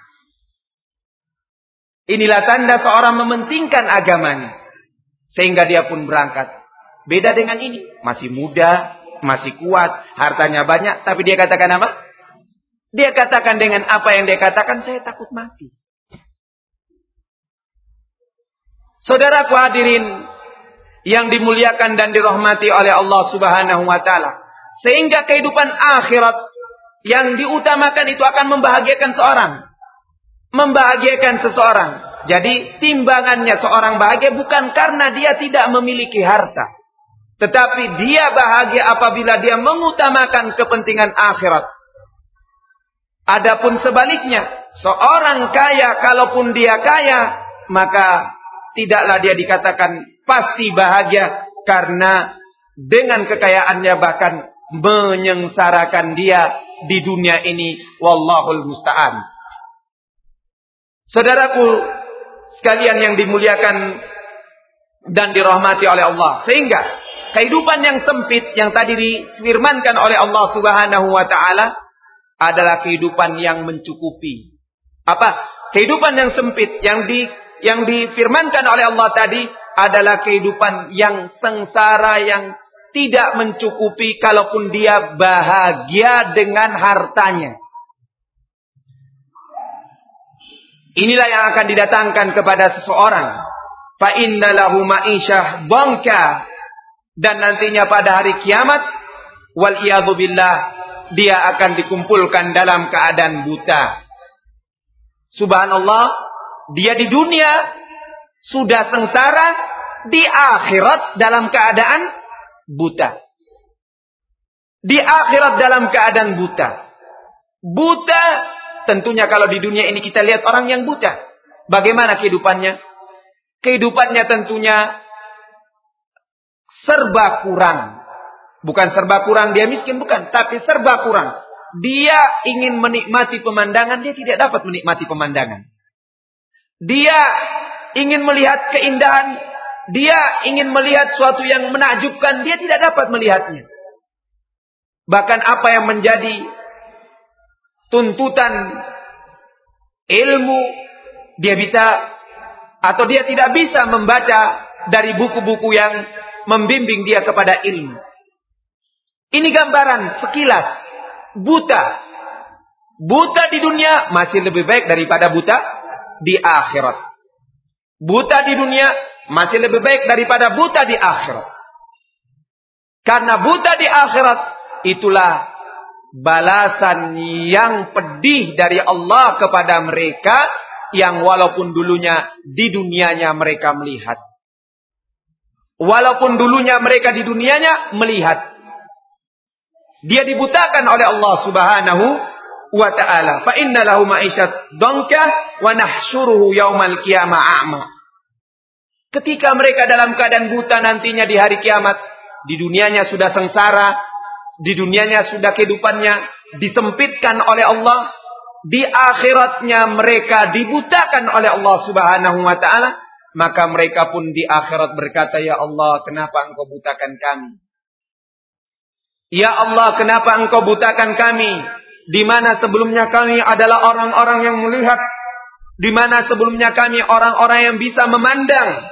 Inilah tanda seorang mementingkan agamanya, sehingga dia pun berangkat. Beda dengan ini, masih muda, masih kuat, hartanya banyak, tapi dia katakan apa? Dia katakan dengan apa yang dia katakan, saya takut mati. Saudaraku hadirin yang dimuliakan dan dirahmati oleh Allah Subhanahu wa taala, sehingga kehidupan akhirat yang diutamakan itu akan membahagiakan seorang. Membahagiakan seseorang. Jadi timbangannya seorang bahagia bukan karena dia tidak memiliki harta, tetapi dia bahagia apabila dia mengutamakan kepentingan akhirat. Adapun sebaliknya, seorang kaya, kalaupun dia kaya, maka tidaklah dia dikatakan pasti bahagia, karena dengan kekayaannya bahkan menyengsarakan dia di dunia ini. Wallahul musta'an. Saudaraku sekalian yang dimuliakan dan dirahmati oleh Allah, sehingga kehidupan yang sempit yang tadi difirmankan oleh Allah Subhanahu wa taala adalah kehidupan yang mencukupi. Apa? Kehidupan yang sempit yang difirmankan oleh Allah tadi adalah kehidupan yang sengsara, yang tidak mencukupi kalaupun dia bahagia dengan hartanya. Inilah yang akan didatangkan kepada seseorang. Fa inna lahu ma'isyah dhanka, dan nantinya pada hari kiamat wal iyadzu billah dia akan dikumpulkan dalam keadaan buta. Subhanallah, dia di dunia sudah sengsara, di akhirat dalam keadaan buta. Di akhirat dalam keadaan buta. Buta, tentunya kalau di dunia ini kita lihat orang yang buta. Bagaimana kehidupannya? Kehidupannya tentunya serba kurang. Bukan serba kurang dia miskin, bukan. Tapi serba kurang. Dia ingin menikmati pemandangan, dia tidak dapat menikmati pemandangan. Dia ingin melihat keindahan, dia ingin melihat suatu yang menakjubkan, dia tidak dapat melihatnya. Bahkan apa yang menjadi tuntutan ilmu, dia bisa atau dia tidak bisa membaca dari buku-buku yang membimbing dia kepada ilmu. Ini gambaran sekilas. Buta. Buta di dunia masih lebih baik daripada buta di akhirat. Buta di dunia masih lebih baik daripada buta di akhirat. Karena buta di akhirat itulah balasan yang pedih dari Allah kepada mereka yang walaupun dulunya di dunianya mereka melihat. Walaupun dulunya mereka di dunianya melihat. Dia dibutakan oleh Allah Subhanahu wa ta'ala. Fa inna lahu ma'isyat dhanka wa nahsyuruhu yaumal qiyamah a'ma. Ketika mereka dalam keadaan buta nantinya di hari kiamat, di dunianya sudah sengsara, di dunianya sudah kehidupannya disempitkan oleh Allah, di akhiratnya mereka dibutakan oleh Allah Subhanahu wa ta'ala, maka mereka pun di akhirat berkata, ya Allah, kenapa engkau butakan kami? Ya Allah, kenapa engkau butakan kami? Di mana sebelumnya kami adalah orang-orang yang melihat. Di mana sebelumnya kami orang-orang yang bisa memandang.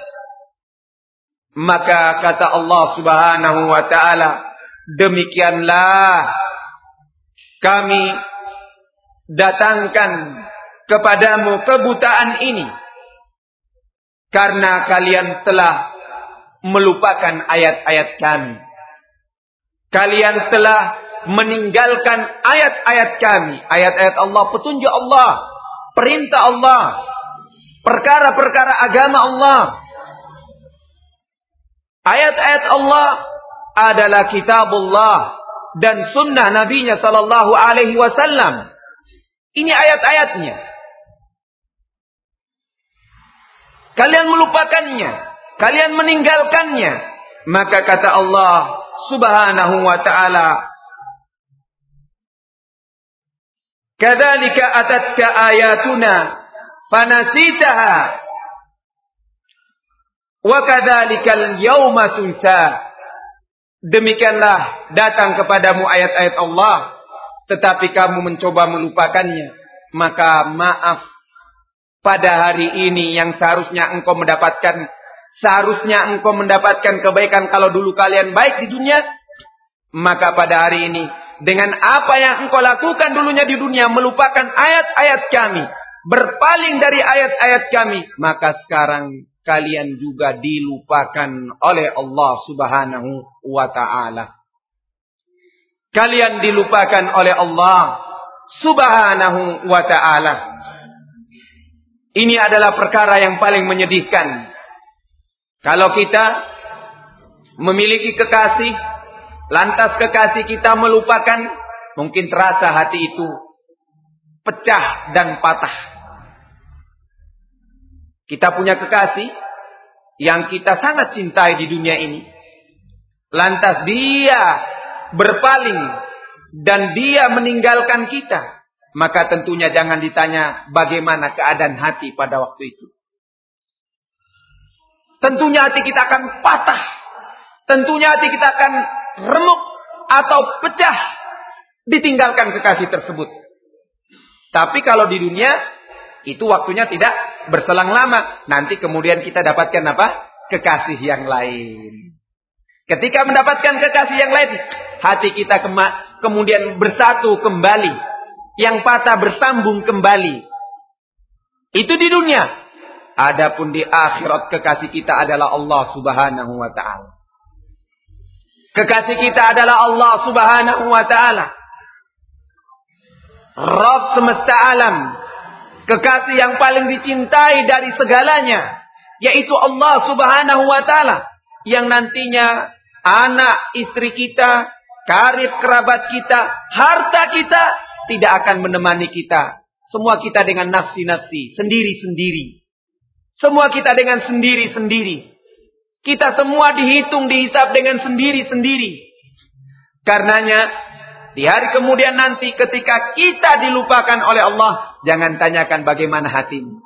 Maka kata Allah Subhanahu wa ta'ala, demikianlah kami datangkan kepadamu kebutaan ini. Karena kalian telah melupakan ayat-ayat kami. Kalian telah meninggalkan ayat-ayat kami. Ayat-ayat Allah, petunjuk Allah, perintah Allah, perkara-perkara agama Allah. Ayat-ayat Allah adalah kitabullah dan sunnah Nabi-Nya sallallahu alaihi wasallam. Ini ayat-ayatnya. Kalian melupakannya, kalian meninggalkannya. Maka kata Allah Subhanahu wa ta'ala, kadzalika atatka ayatuna fanasitaha wa kadzalikal yauma tunsa. Demikianlah datang kepadamu ayat-ayat Allah, tetapi kamu mencoba melupakannya. Maka maaf, pada hari ini yang seharusnya engkau mendapatkan kebaikan kalau dulu kalian baik di dunia, maka pada hari ini dengan apa yang engkau lakukan dulunya di dunia, melupakan ayat-ayat kami, berpaling dari ayat-ayat kami, maka sekarang kalian juga dilupakan oleh Allah Subhanahu wa ta'ala. Kalian dilupakan oleh Allah Subhanahu wa ta'ala. Ini adalah perkara yang paling menyedihkan. Kalau kita memiliki kekasih, lantas kekasih kita melupakan, mungkin terasa hati itu pecah dan patah. Kita punya kekasih yang kita sangat cintai di dunia ini. Lantas dia berpaling dan dia meninggalkan kita. Maka tentunya jangan ditanya bagaimana keadaan hati pada waktu itu. Tentunya hati kita akan patah. tentunya hati kita akan remuk atau pecah ditinggalkan kekasih tersebut. Tapi kalau di dunia itu waktunya tidak berselang lama. Nanti kemudian kita dapatkan apa? Kekasih yang lain. Ketika mendapatkan kekasih yang lain, hati kita kemudian bersatu kembali. Yang patah bersambung kembali. Itu di dunia. Adapun di akhirat kekasih kita adalah Allah Subhanahu wa ta'ala. Kekasih kita adalah Allah Subhanahu wa ta'ala. Rabb semesta alam. Kekasih yang paling dicintai dari segalanya, yaitu Allah Subhanahu wa ta'ala. Yang nantinya anak, istri kita, karib kerabat kita, harta kita tidak akan menemani kita. Semua kita dengan nafsi-nafsi, sendiri-sendiri. Semua kita dengan sendiri-sendiri. Kita semua dihitung, dihisab dengan sendiri-sendiri. Karenanya, di hari kemudian nanti ketika kita dilupakan oleh Allah, jangan tanyakan bagaimana hatimu.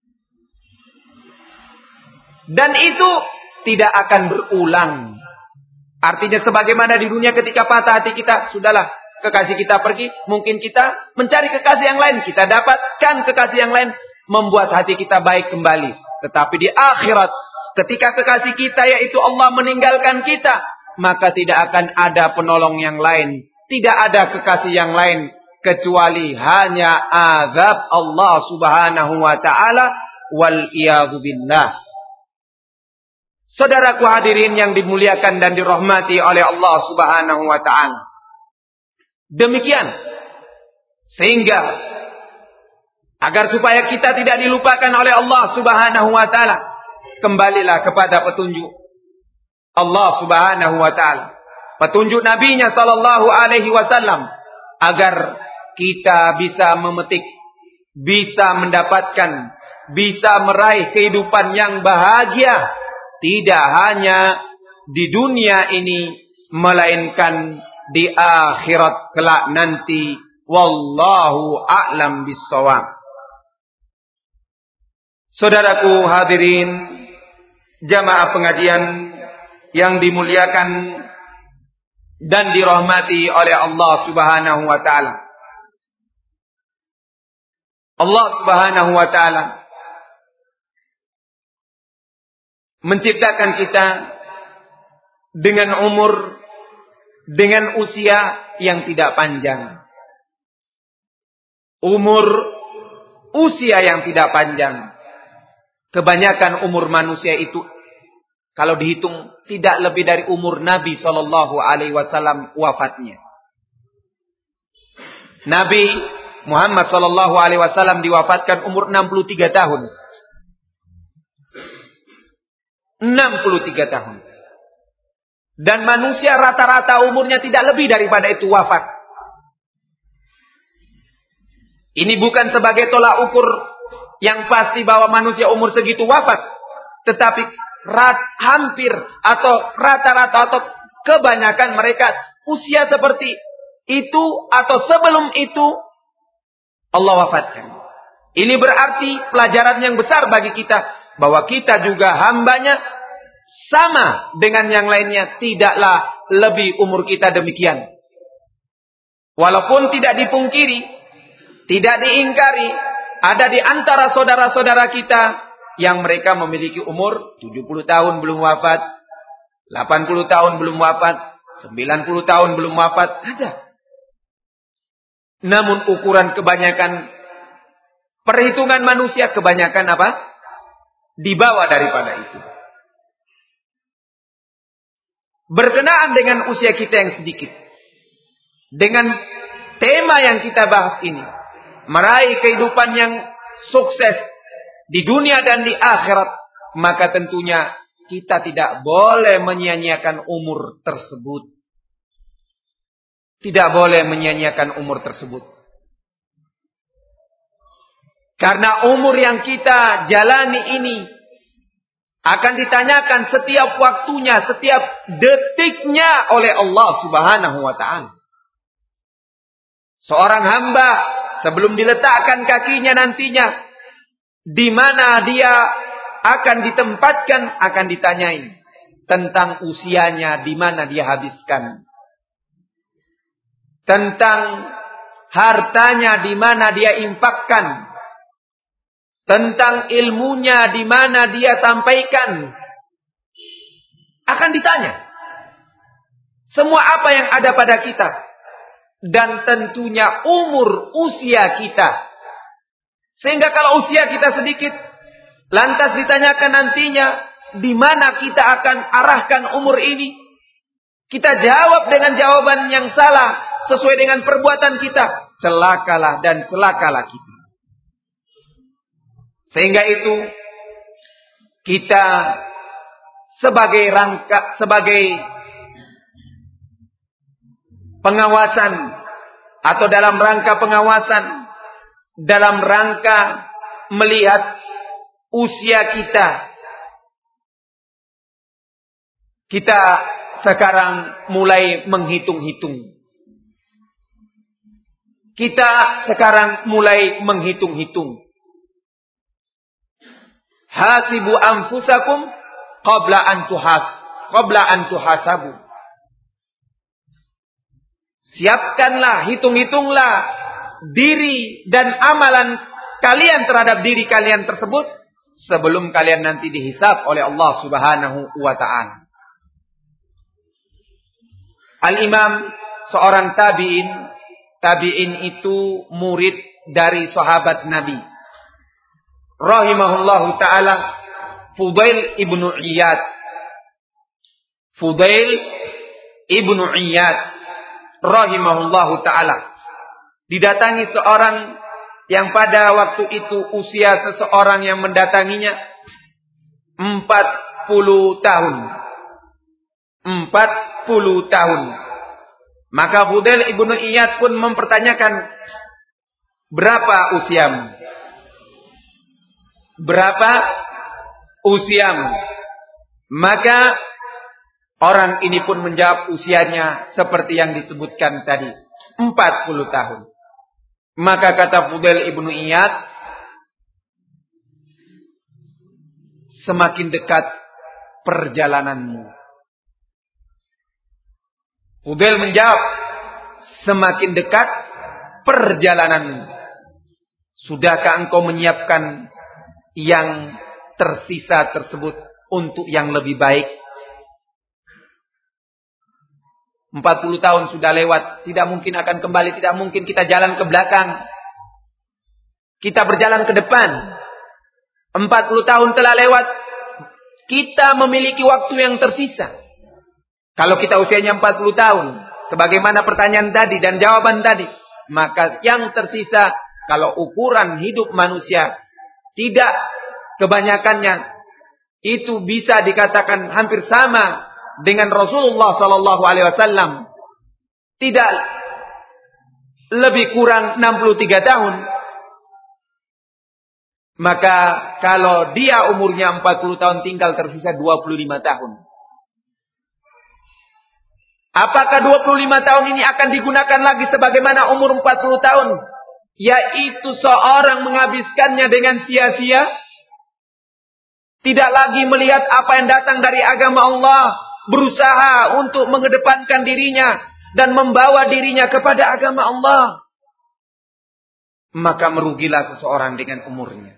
Dan itu tidak akan berulang. Artinya sebagaimana di dunia ketika patah hati kita, sudahlah, kekasih kita pergi, mungkin kita mencari kekasih yang lain, kita dapatkan kekasih yang lain, membuat hati kita baik kembali. Tetapi di akhirat, ketika kekasih kita yaitu Allah meninggalkan kita, maka tidak akan ada penolong yang lain. Tidak ada kekasih yang lain kecuali hanya azab Allah Subhanahu wa ta'ala wal iyadzu billah. Saudaraku hadirin yang dimuliakan dan dirahmati oleh Allah Subhanahu wa ta'ala. Demikian sehingga agar supaya kita tidak dilupakan oleh Allah Subhanahu wa ta'ala, kembalilah kepada petunjuk Allah Subhanahu wa ta'ala, petunjuk Nabi-Nya sallallahu alaihi wasallam, agar kita bisa memetik, bisa mendapatkan, bisa meraih kehidupan yang bahagia, tidak hanya di dunia ini, melainkan di akhirat kelak nanti. Wallahu a'lam bissawab. Saudaraku hadirin jamaah pengajian yang dimuliakan dan dirahmati oleh Allah Subhanahu wa ta'ala. Allah Subhanahu wa ta'ala menciptakan kita dengan umur, dengan usia yang tidak panjang. Umur, usia yang tidak panjang. Kebanyakan umur manusia itu, kalau dihitung, tidak lebih dari umur Nabi sallallahu alaihi wasallam wafatnya. Nabi Muhammad sallallahu alaihi wasallam diwafatkan umur 63 tahun. 63 tahun. Dan manusia rata-rata umurnya tidak lebih daripada itu wafat. Ini bukan sebagai tolak ukur yang pasti bahwa manusia umur segitu wafat. Tetapi hampir atau rata-rata atau kebanyakan mereka usia seperti itu atau sebelum itu Allah wafatkan. Ini berarti pelajaran yang besar bagi kita, bahwa kita juga hambanya sama dengan yang lainnya, tidaklah lebih umur kita demikian. Walaupun tidak dipungkiri, tidak diingkari, ada di antara saudara-saudara kita yang mereka memiliki umur 70 tahun belum wafat, 80 tahun belum wafat, 90 tahun belum wafat, ada. Namun ukuran kebanyakan, perhitungan manusia kebanyakan apa? Di bawah daripada itu. Berkenaan dengan usia kita yang sedikit, dengan tema yang kita bahas ini, meraih kehidupan yang sukses di dunia dan di akhirat, maka tentunya kita tidak boleh menyia-nyiakan umur tersebut. Tidak boleh menyia-nyiakan umur tersebut. Karena umur yang kita jalani ini akan ditanyakan setiap waktunya, setiap detiknya oleh Allah Subhanahu wa ta'ala. Seorang hamba sebelum diletakkan kakinya nantinya, di mana dia akan ditempatkan, akan ditanyai tentang usianya di mana dia habiskan, tentang hartanya di mana dia infakkan, tentang ilmunya di mana dia sampaikan, akan ditanya. Semua apa yang ada pada kita, dan tentunya umur usia kita. Sehingga kalau usia kita sedikit, lantas ditanyakan nantinya di mana kita akan arahkan umur ini, kita jawab dengan jawaban yang salah sesuai dengan perbuatan kita, celakalah dan celakalah kita. Sehingga itu kita sebagai pengawasan atau dalam rangka pengawasan, dalam rangka melihat usia kita sekarang mulai menghitung-hitung. Hasibu anfusakum qabla an tuhasabu. Siapkanlah, hitung-hitunglah diri dan amalan kalian terhadap diri kalian tersebut sebelum kalian nanti dihisab oleh Allah Subhanahu wa ta'ala. Al-Imam seorang tabi'in itu murid dari sahabat Nabi rahimahullahu ta'ala, Fudail ibnu Iyad rahimahullahu ta'ala. Didatangi seorang yang pada waktu itu usia seseorang yang mendatanginya 40 tahun. 40 tahun. Maka Fudail ibnu Iyad pun mempertanyakan, berapa usiamu? Berapa usiamu? Maka orang ini pun menjawab usianya seperti yang disebutkan tadi, 40 tahun. Maka kata Fudail ibnu Iyad, semakin dekat perjalananmu. Fudail menjawab, semakin dekat perjalananmu. Sudahkah engkau menyiapkan yang tersisa tersebut untuk yang lebih baik? 40 tahun sudah lewat, tidak mungkin akan kembali, tidak mungkin kita jalan ke belakang. Kita berjalan ke depan. 40 tahun telah lewat, kita memiliki waktu yang tersisa. Kalau kita usianya 40 tahun, sebagaimana pertanyaan tadi dan jawaban tadi, maka yang tersisa, kalau ukuran hidup manusia, tidak kebanyakannya itu bisa dikatakan hampir sama dengan Rasulullah sallallahu alaihi wasallam. Tidak lebih kurang 63 tahun. Maka kalau dia umurnya 40 tahun, tinggal tersisa 25 tahun. Apakah 25 tahun ini akan digunakan lagi sebagaimana umur 40 tahun? Yaitu seorang menghabiskannya dengan sia-sia. Tidak lagi melihat apa yang datang dari agama Allah. Berusaha untuk mengedepankan dirinya dan membawa dirinya kepada agama Allah. Maka merugilah seseorang dengan umurnya.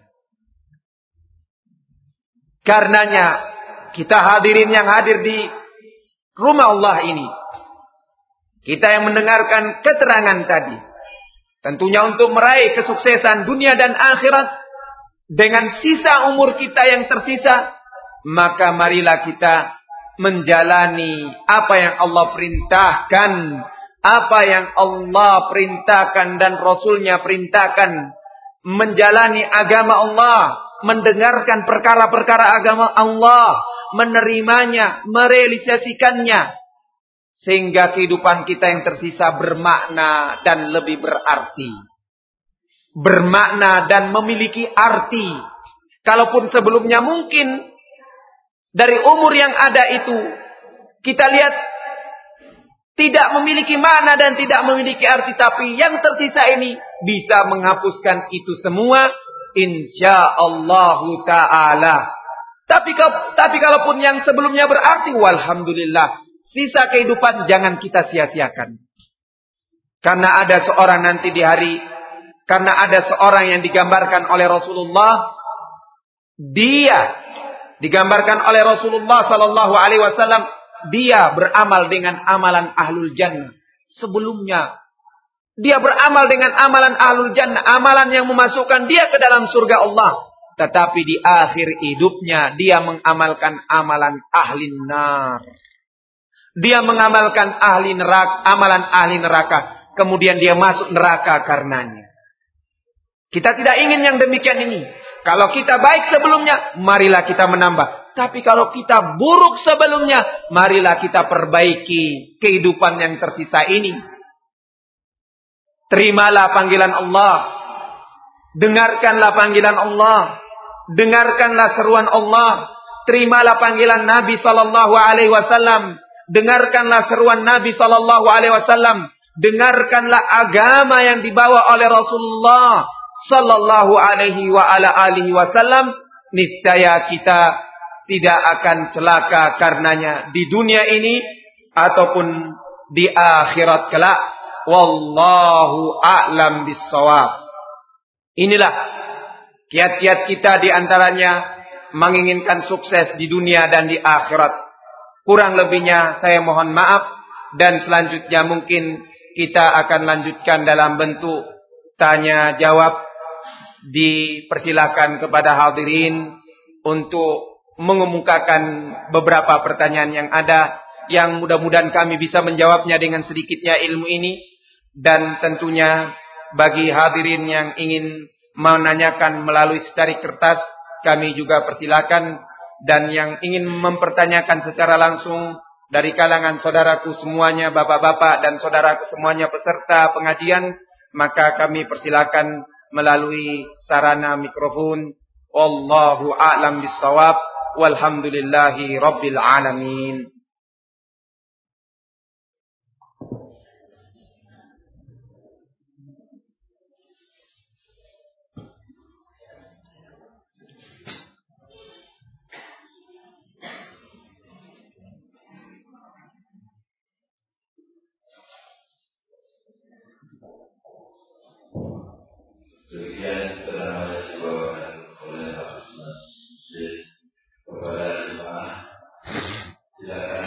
Karenanya kita hadirin yang hadir di rumah Allah ini, kita yang mendengarkan keterangan tadi, tentunya untuk meraih kesuksesan dunia dan akhirat dengan sisa umur kita yang tersisa, maka marilah kita menjalani apa yang Allah perintahkan, apa yang Allah perintahkan dan Rasulnya perintahkan, menjalani agama Allah, mendengarkan perkara-perkara agama Allah, menerimanya, merealisasikannya, sehingga kehidupan kita yang tersisa bermakna dan lebih berarti. Bermakna dan memiliki arti. Kalaupun sebelumnya mungkin dari umur yang ada itu kita lihat tidak memiliki makna dan tidak memiliki arti, tapi yang tersisa ini bisa menghapuskan itu semua insyaallah ta'ala. Tapi kalaupun yang sebelumnya berarti, walhamdulillah. Sisa kehidupan jangan kita sia-siakan. Karena ada seorang yang digambarkan oleh Rasulullah. Dia digambarkan oleh Rasulullah sallallahu alaihi wasallam, dia beramal dengan amalan ahlul jannah. Sebelumnya dia beramal dengan amalan ahlul jannah, amalan yang memasukkan dia ke dalam surga Allah. Tetapi di akhir hidupnya dia mengamalkan amalan ahli nar. Dia mengamalkan amalan ahli neraka. Kemudian dia masuk neraka karenanya. Kita tidak ingin yang demikian ini. Kalau kita baik sebelumnya, marilah kita menambah. Tapi kalau kita buruk sebelumnya, marilah kita perbaiki kehidupan yang tersisa ini. Terimalah panggilan Allah. Dengarkanlah panggilan Allah. Dengarkanlah seruan Allah. Terimalah panggilan Nabi sallallahu alaihi wasallam. Dengarkanlah seruan Nabi sallallahu alaihi wasallam. Dengarkanlah agama yang dibawa oleh Rasulullah sallallahu alaihi wa ala alihi wasallam. Niscaya kita tidak akan celaka karenanya di dunia ini ataupun di akhirat kelak. Wallahu a'lam bissawab. Inilah kiat-kiat kita, di antaranya menginginkan sukses di dunia dan di akhirat. Kurang lebihnya saya mohon maaf, dan selanjutnya mungkin kita akan lanjutkan dalam bentuk tanya jawab. Dipersilakan kepada hadirin untuk mengemukakan beberapa pertanyaan yang ada, yang mudah-mudahan kami bisa menjawabnya dengan sedikitnya ilmu ini. Dan tentunya bagi hadirin yang ingin menanyakan melalui secari kertas, kami juga persilakan. Dan yang ingin mempertanyakan secara langsung dari kalangan saudaraku semuanya, bapak-bapak dan saudaraku semuanya peserta pengajian, maka kami persilakan melalui sarana mikrofon. Wallahu a'lam bissawab. Walhamdulillahi rabbil alamin. Demikian telah dibawakan oleh Habib Masjid kepada jemaah. Silakan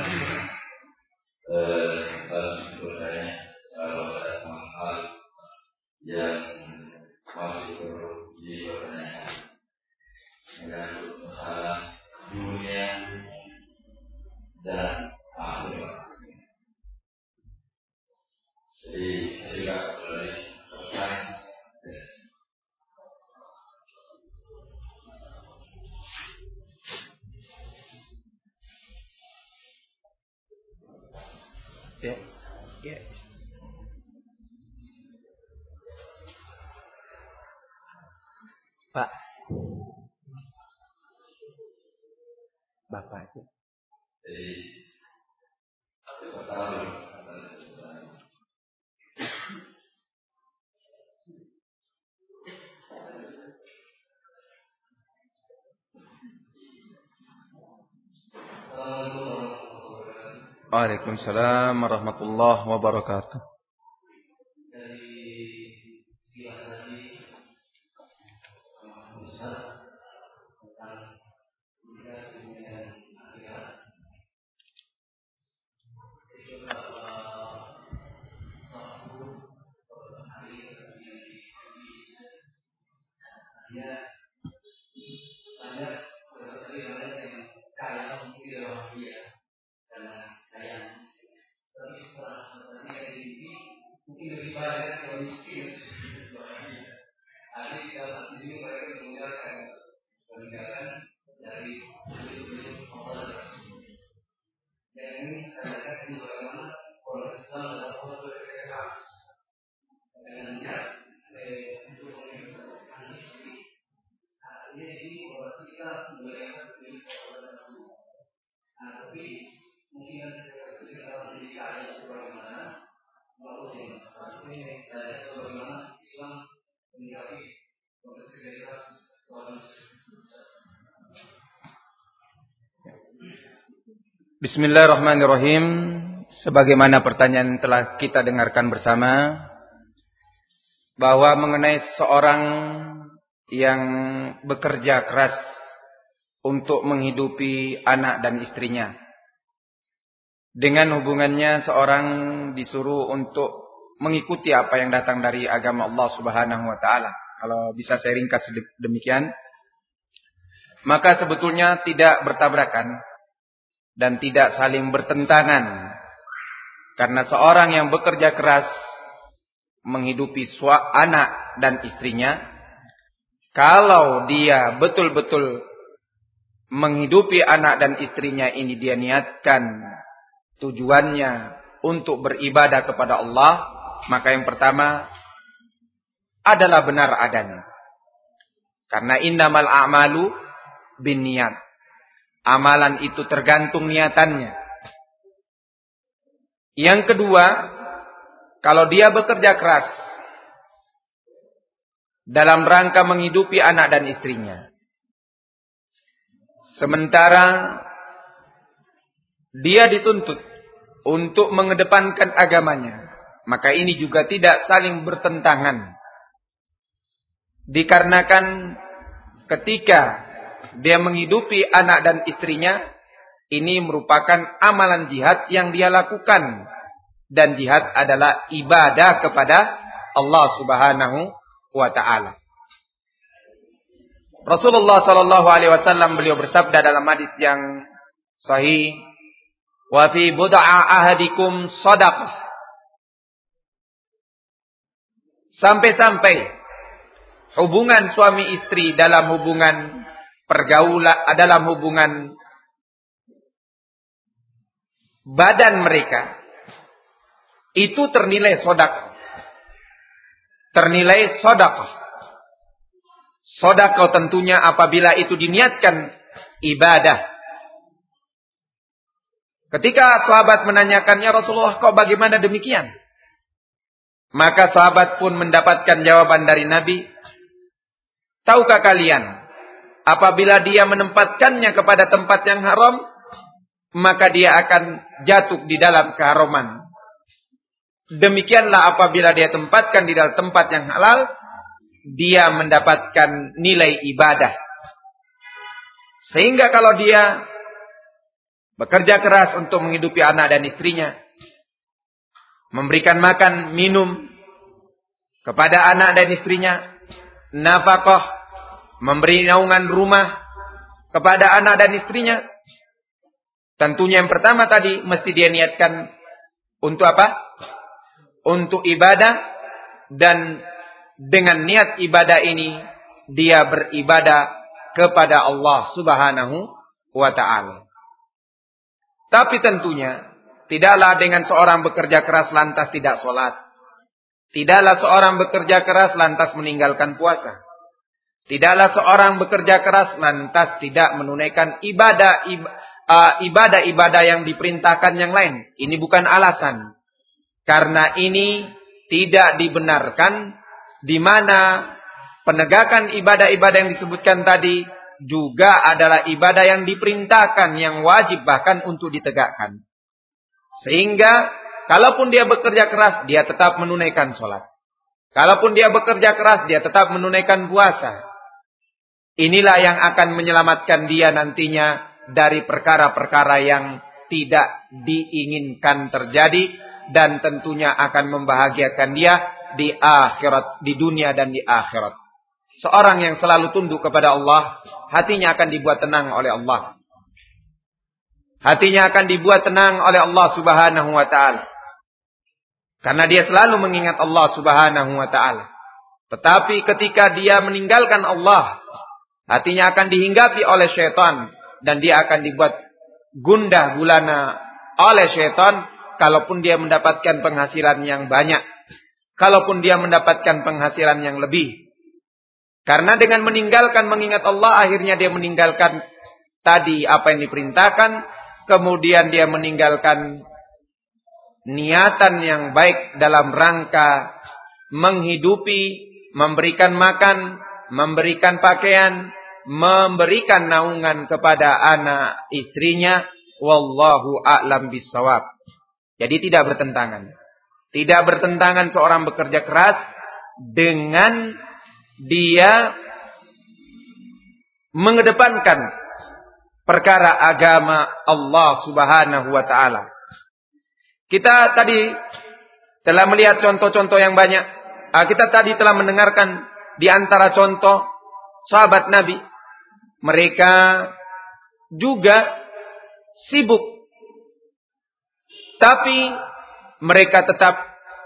langsung bertanya kalau ada hal yang masih perlu dipertanyakan menyangkut masalah dunia dan akhirat. Jadi silakan dari pertanyaan. Ya. Pak. Bapak itu. Waalaikumsalam warahmatullahi wabarakatuh. Bismillahirrahmanirrahim. Sebagaimana pertanyaan yang telah kita dengarkan bersama, bahwa mengenai seorang yang bekerja keras untuk menghidupi anak dan istrinya, dengan hubungannya seorang disuruh untuk mengikuti apa yang datang dari agama Allah Subhanahu wa taala. Kalau bisa saya ringkas demikian, maka sebetulnya tidak bertabrakan dan tidak saling bertentangan. Karena seorang yang bekerja keras menghidupi anak dan istrinya, kalau dia betul-betul menghidupi anak dan istrinya ini, dia niatkan tujuannya untuk beribadah kepada Allah, maka yang pertama adalah benar adanya. Karena innamal a'malu binniyat. Amalan itu tergantung niatannya. Yang kedua, kalau dia bekerja keras dalam rangka menghidupi anak dan istrinya, sementara dia dituntut untuk mengedepankan agamanya, maka ini juga tidak saling bertentangan. Dikarenakan ketika dia menghidupi anak dan istrinya, ini merupakan amalan jihad yang dia lakukan. Dan jihad adalah ibadah kepada Allah Subhanahu wa ta'ala. Rasulullah sallallahu alaihi wasallam beliau bersabda dalam hadis yang sahih, "Wa fi bud'a ahadikum shadaqah." Sampai-sampai hubungan suami istri dalam hubungan pergaulan, dalam hubungan badan mereka itu ternilai sedekah. Ternilai sedekah. Sedekah tentunya apabila itu diniatkan ibadah. Ketika sahabat menanyakannya, Rasulullah, kok bagaimana demikian? Maka sahabat pun mendapatkan jawaban dari Nabi, tahukah kalian, apabila dia menempatkannya kepada tempat yang haram, maka dia akan jatuh di dalam keharaman. Demikianlah apabila dia tempatkan di dalam tempat yang halal, dia mendapatkan nilai ibadah. Sehingga kalau dia bekerja keras untuk menghidupi anak dan istrinya, memberikan makan, minum kepada anak dan istrinya, nafkah, memberi naungan rumah kepada anak dan istrinya, tentunya yang pertama tadi mesti dia niatkan untuk apa? Untuk ibadah, dan dengan niat ibadah ini dia beribadah kepada Allah Subhanahu wa ta'ala. Tapi tentunya tidaklah dengan seorang bekerja keras lantas tidak sholat. Tidaklah seorang bekerja keras lantas meninggalkan puasa. Tidaklah seorang bekerja keras lantas tidak menunaikan ibadah-ibadah yang diperintahkan yang lain. Ini bukan alasan. Karena ini tidak dibenarkan, di mana penegakan ibadah-ibadah yang disebutkan tadi juga adalah ibadah yang diperintahkan, yang wajib bahkan untuk ditegakkan. Sehingga kalaupun dia bekerja keras, dia tetap menunaikan sholat. Kalaupun dia bekerja keras, dia tetap menunaikan puasa. Inilah yang akan menyelamatkan dia nantinya dari perkara-perkara yang tidak diinginkan terjadi, dan tentunya akan membahagiakan dia di akhirat, di dunia dan di akhirat. Seorang yang selalu tunduk kepada Allah, hatinya akan dibuat tenang oleh Allah. Hatinya akan dibuat tenang oleh Allah Subhanahu wa ta'ala. Karena dia selalu mengingat Allah Subhanahu wa ta'ala. Tetapi ketika dia meninggalkan Allah, hatinya akan dihinggapi oleh syaitan, dan dia akan dibuat gundah gulana oleh syaitan. Kalaupun dia mendapatkan penghasilan yang banyak, kalaupun dia mendapatkan penghasilan yang lebih. Karena dengan meninggalkan mengingat Allah, akhirnya dia meninggalkan tadi apa yang diperintahkan, kemudian dia meninggalkan niatan yang baik dalam rangka menghidupi, memberikan makan, memberikan pakaian, memberikan naungan kepada anak istrinya, Wallahu a'lam bissawab. Jadi tidak bertentangan. Tidak bertentangan seorang bekerja keras dengan dia mengedepankan perkara agama Allah Subhanahu wa taala. Kita tadi telah melihat contoh-contoh yang banyak. Kita tadi telah mendengarkan di antara contoh sahabat Nabi. Mereka juga sibuk, tapi mereka tetap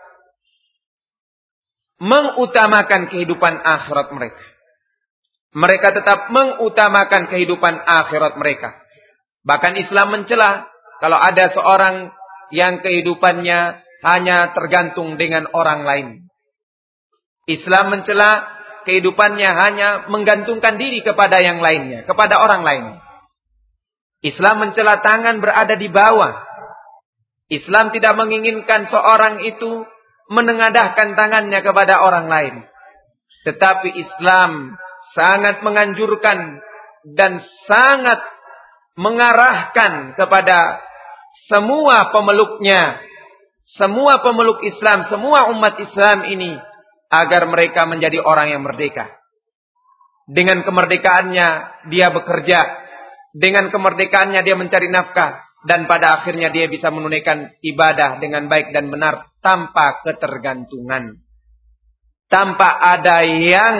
mengutamakan kehidupan akhirat mereka. Mereka tetap mengutamakan kehidupan akhirat mereka. Bahkan Islam mencela kalau ada seorang yang kehidupannya hanya tergantung dengan orang lain. Islam mencela kehidupannya hanya menggantungkan diri kepada yang lainnya, kepada orang lain. Islam mencela tangan berada di bawah. Islam tidak menginginkan seorang itu menengadahkan tangannya kepada orang lain. Tetapi Islam sangat menganjurkan dan sangat mengarahkan kepada semua pemeluknya, semua pemeluk Islam, semua umat Islam ini agar mereka menjadi orang yang merdeka. Dengan kemerdekaannya dia bekerja, dengan kemerdekaannya dia mencari nafkah, dan pada akhirnya dia bisa menunaikan ibadah dengan baik dan benar tanpa ketergantungan, tanpa ada yang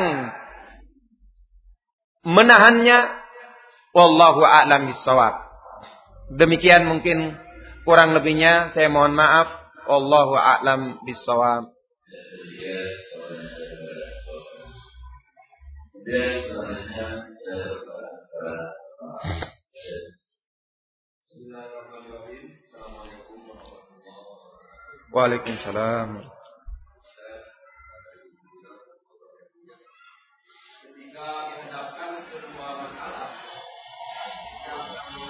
menahannya. Wallahu a'lam bissawab. Demikian mungkin kurang lebihnya saya mohon maaf. Wallahu a'lam bissawab. Waalaikumsalam. Ketika dihadapkan kedua masalah yang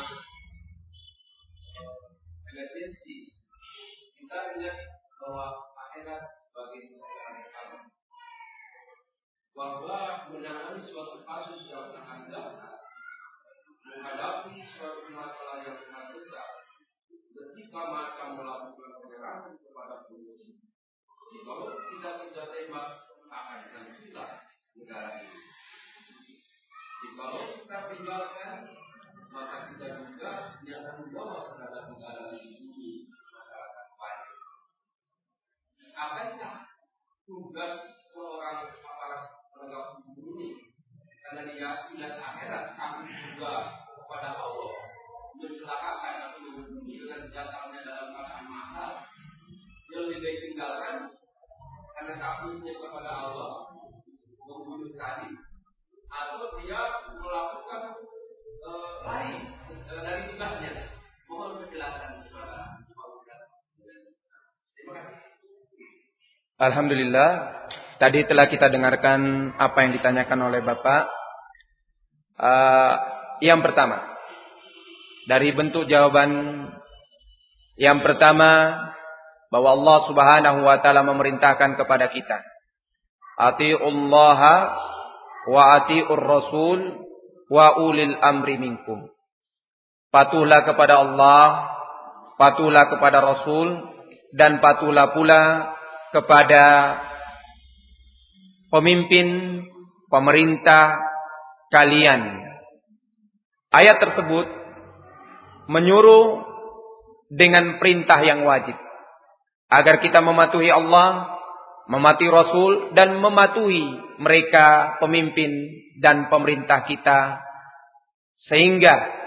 emergensi, kita ingat bahwa akhirat sebagai sesuatu utama, bahwa menangani suatu kasus yang sangat dahsyat, menghadapi suatu masalah yang sangat besar, ketika masa melakukan penyerangan kepada polisi, kalau tidak kerja tembak akan hancurlah negara ini. Kalau kita tinggalkan, maka kita juga yang akan membawa terhadap negara ini masyarakat banyak. Apakah tugas seorang aparat penegak hukum ini? Karena dia ingat akhirat, takut juga kepada Allah, mencelakakan atau membunuh dengan datangnya dalam keadaan massal, yang lebih tinggalkan karena takutnya kepada Allah, membunuh tadi, atau dia melakukan lari dari tugasnya. Mohon penjelasan kepada Pak Ustaz. Terima kasih. Alhamdulillah, tadi telah kita dengarkan apa yang ditanyakan oleh Bapak. Yang pertama, dari bentuk jawaban yang pertama, bahwa Allah Subhanahu wa taala memerintahkan kepada kita, atiullaha wa atiur rasul wa ulil amri minkum. Patuhlah kepada Allah, patuhlah kepada Rasul, dan patuhlah pula kepada pemimpin pemerintah kalian. Ayat tersebut menyuruh dengan perintah yang wajib agar kita mematuhi Allah, mematuhi Rasul, dan mematuhi mereka pemimpin dan pemerintah kita, sehingga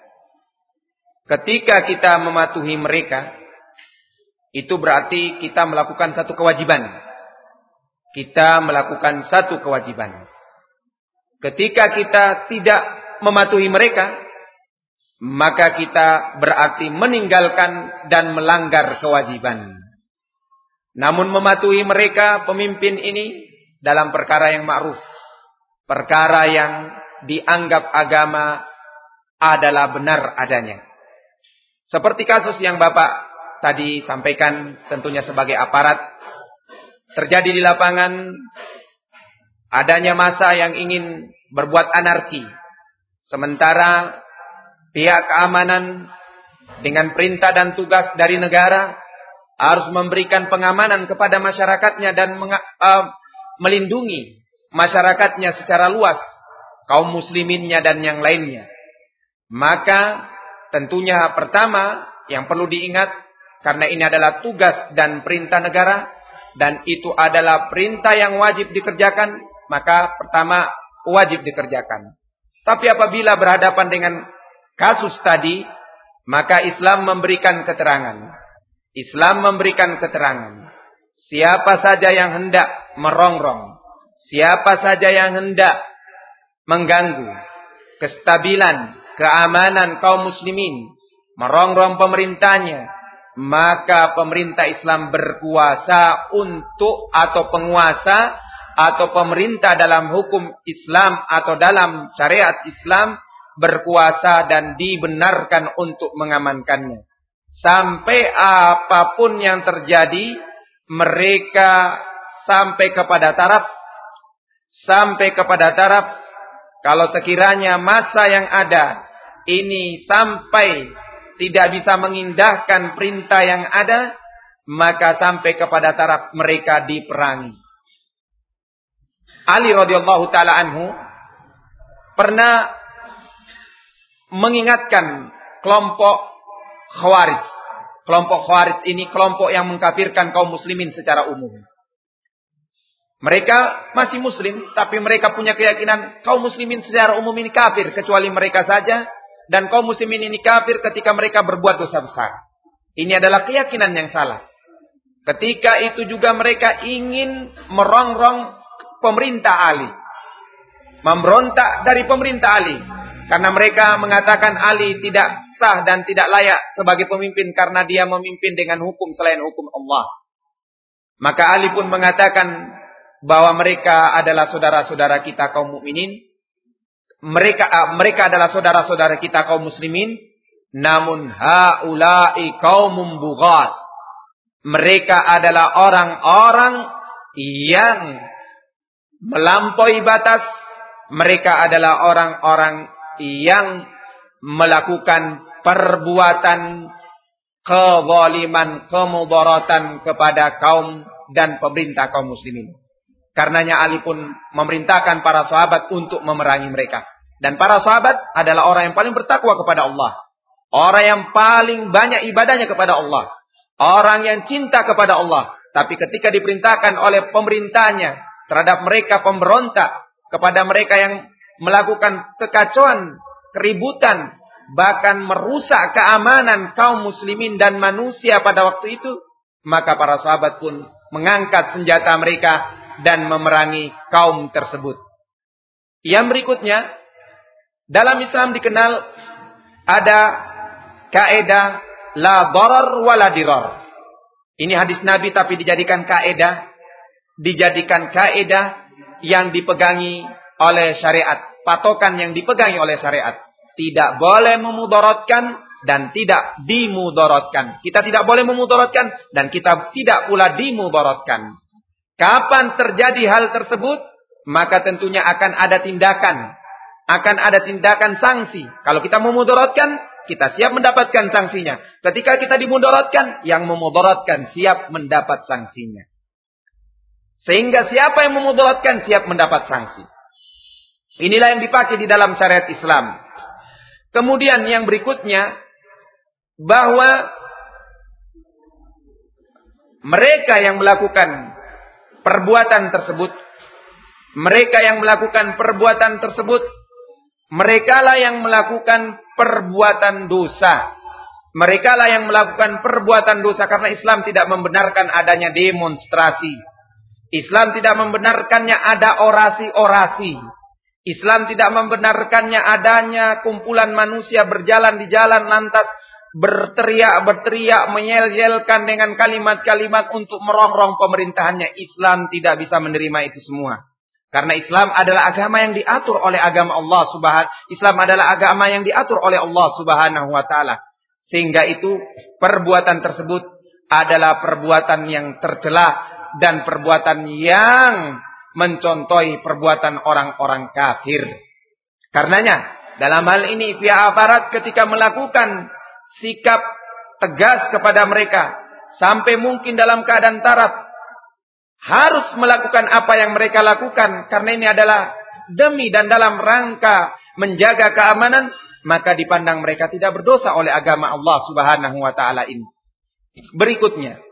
ketika kita mematuhi mereka, itu berarti kita melakukan satu kewajiban. Kita melakukan satu kewajiban. Ketika kita tidak mematuhi mereka, maka kita berarti meninggalkan dan melanggar kewajiban. Namun mematuhi mereka, pemimpin ini, dalam perkara yang ma'ruf, perkara yang dianggap agama adalah benar adanya. Seperti kasus yang Bapak tadi sampaikan, tentunya sebagai aparat, terjadi di lapangan, adanya massa yang ingin berbuat anarki, sementara pihak keamanan dengan perintah dan tugas dari negara, harus memberikan pengamanan kepada masyarakatnya dan melindungi masyarakatnya secara luas, kaum musliminnya dan yang lainnya. Maka tentunya pertama yang perlu diingat, karena ini adalah tugas dan perintah negara, dan itu adalah perintah yang wajib dikerjakan, maka pertama wajib dikerjakan. Tapi apabila berhadapan dengan kasus tadi, maka Islam memberikan keterangan. Islam memberikan keterangan. Siapa saja yang hendak merongrong, siapa saja yang hendak mengganggu kestabilan, keamanan kaum muslimin, merongrong pemerintahnya, maka pemerintah Islam berkuasa untuk, atau penguasa atau pemerintah dalam hukum Islam atau dalam syariat Islam berkuasa dan dibenarkan untuk mengamankannya. Sampai apapun yang terjadi, mereka sampai kepada taraf kalau sekiranya masa yang ada ini sampai tidak bisa mengindahkan perintah yang ada, maka sampai kepada taraf mereka diperangi. Ali radhiyallahu taala anhu pernah mengingatkan kelompok Khawarij. Kelompok Khawarij ini kelompok yang mengkafirkan kaum muslimin secara umum. Mereka masih muslim, tapi mereka punya keyakinan kaum muslimin secara umum ini kafir, kecuali mereka saja. Dan kaum muslimin ini kafir ketika mereka berbuat dosa besar. Ini adalah keyakinan yang salah. Ketika itu juga mereka ingin merongrong pemerintah Ali, memberontak dari pemerintah Ali, karena mereka mengatakan Ali tidak sah dan tidak layak sebagai pemimpin karena dia memimpin dengan hukum selain hukum Allah. Maka Ali pun mengatakan bahwa mereka adalah saudara-saudara kita kaum mukminin, mereka adalah saudara-saudara kita kaum muslimin, namun haula'i qaumum bughat. Mereka adalah orang-orang yang melampaui batas. Mereka adalah orang-orang yang melakukan perbuatan kezaliman, kemudaratan kepada kaum dan pemerintah kaum muslimin. Karenanya Ali pun memerintahkan para sahabat untuk memerangi mereka. Dan para sahabat adalah orang yang paling bertakwa kepada Allah, orang yang paling banyak ibadahnya kepada Allah, orang yang cinta kepada Allah. Tapi ketika diperintahkan oleh pemerintahnya terhadap mereka pemberontak, kepada mereka yang melakukan kekacauan, keributan, bahkan merusak keamanan kaum muslimin dan manusia pada waktu itu, maka para sahabat pun mengangkat senjata mereka dan memerangi kaum tersebut. Yang berikutnya, dalam Islam dikenal ada kaidah la darar wa la dirar. Ini hadis Nabi tapi dijadikan kaidah, yang dipegangi oleh syariat, patokan yang dipegangi oleh syariat. Tidak boleh memudaratkan dan tidak dimudaratkan. Kita tidak boleh memudaratkan dan kita tidak pula dimudaratkan. Kapan terjadi hal tersebut, maka tentunya akan ada tindakan sanksi. Kalau kita memudaratkan, kita siap mendapatkan sanksinya. Ketika kita dimudaratkan, yang memudaratkan siap mendapat sanksinya. Sehingga siapa yang memudaratkan siap mendapat sanksi. Inilah yang dipakai di dalam syariat Islam. Kemudian yang berikutnya, bahwa mereka yang melakukan perbuatan tersebut, merekalah yang melakukan perbuatan dosa. Merekalah yang melakukan perbuatan dosa karena Islam tidak membenarkan adanya demonstrasi. Islam tidak membenarkannya ada orasi-orasi. Islam tidak membenarkannya adanya kumpulan manusia berjalan di jalan lantas berteriak, menyel-yelkan dengan kalimat-kalimat untuk merongrong pemerintahannya. Islam tidak bisa menerima itu semua. Karena Islam adalah agama yang diatur oleh agama Allah Subhanahu. Islam adalah agama yang diatur oleh Allah Subhanahu wa taala. Sehingga itu perbuatan tersebut adalah perbuatan yang tercela dan perbuatan yang mencontohi perbuatan orang-orang kafir. Karenanya, dalam hal ini pihak aparat ketika melakukan sikap tegas kepada mereka sampai mungkin dalam keadaan taraf harus melakukan apa yang mereka lakukan karena ini adalah demi dan dalam rangka menjaga keamanan, maka dipandang mereka tidak berdosa oleh agama Allah Subhanahu wa taala ini. Berikutnya,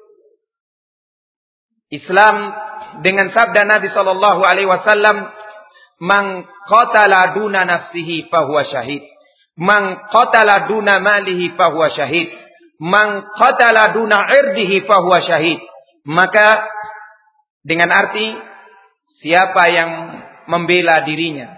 Islam dengan sabda Nabi sallallahu alaihi wasallam, "Man qatala duna nafsihi fahuwa syahid. Man qatala duna malihi fahuwa syahid. Man qatala duna irdihi fahuwa syahid." Maka dengan arti siapa yang membela dirinya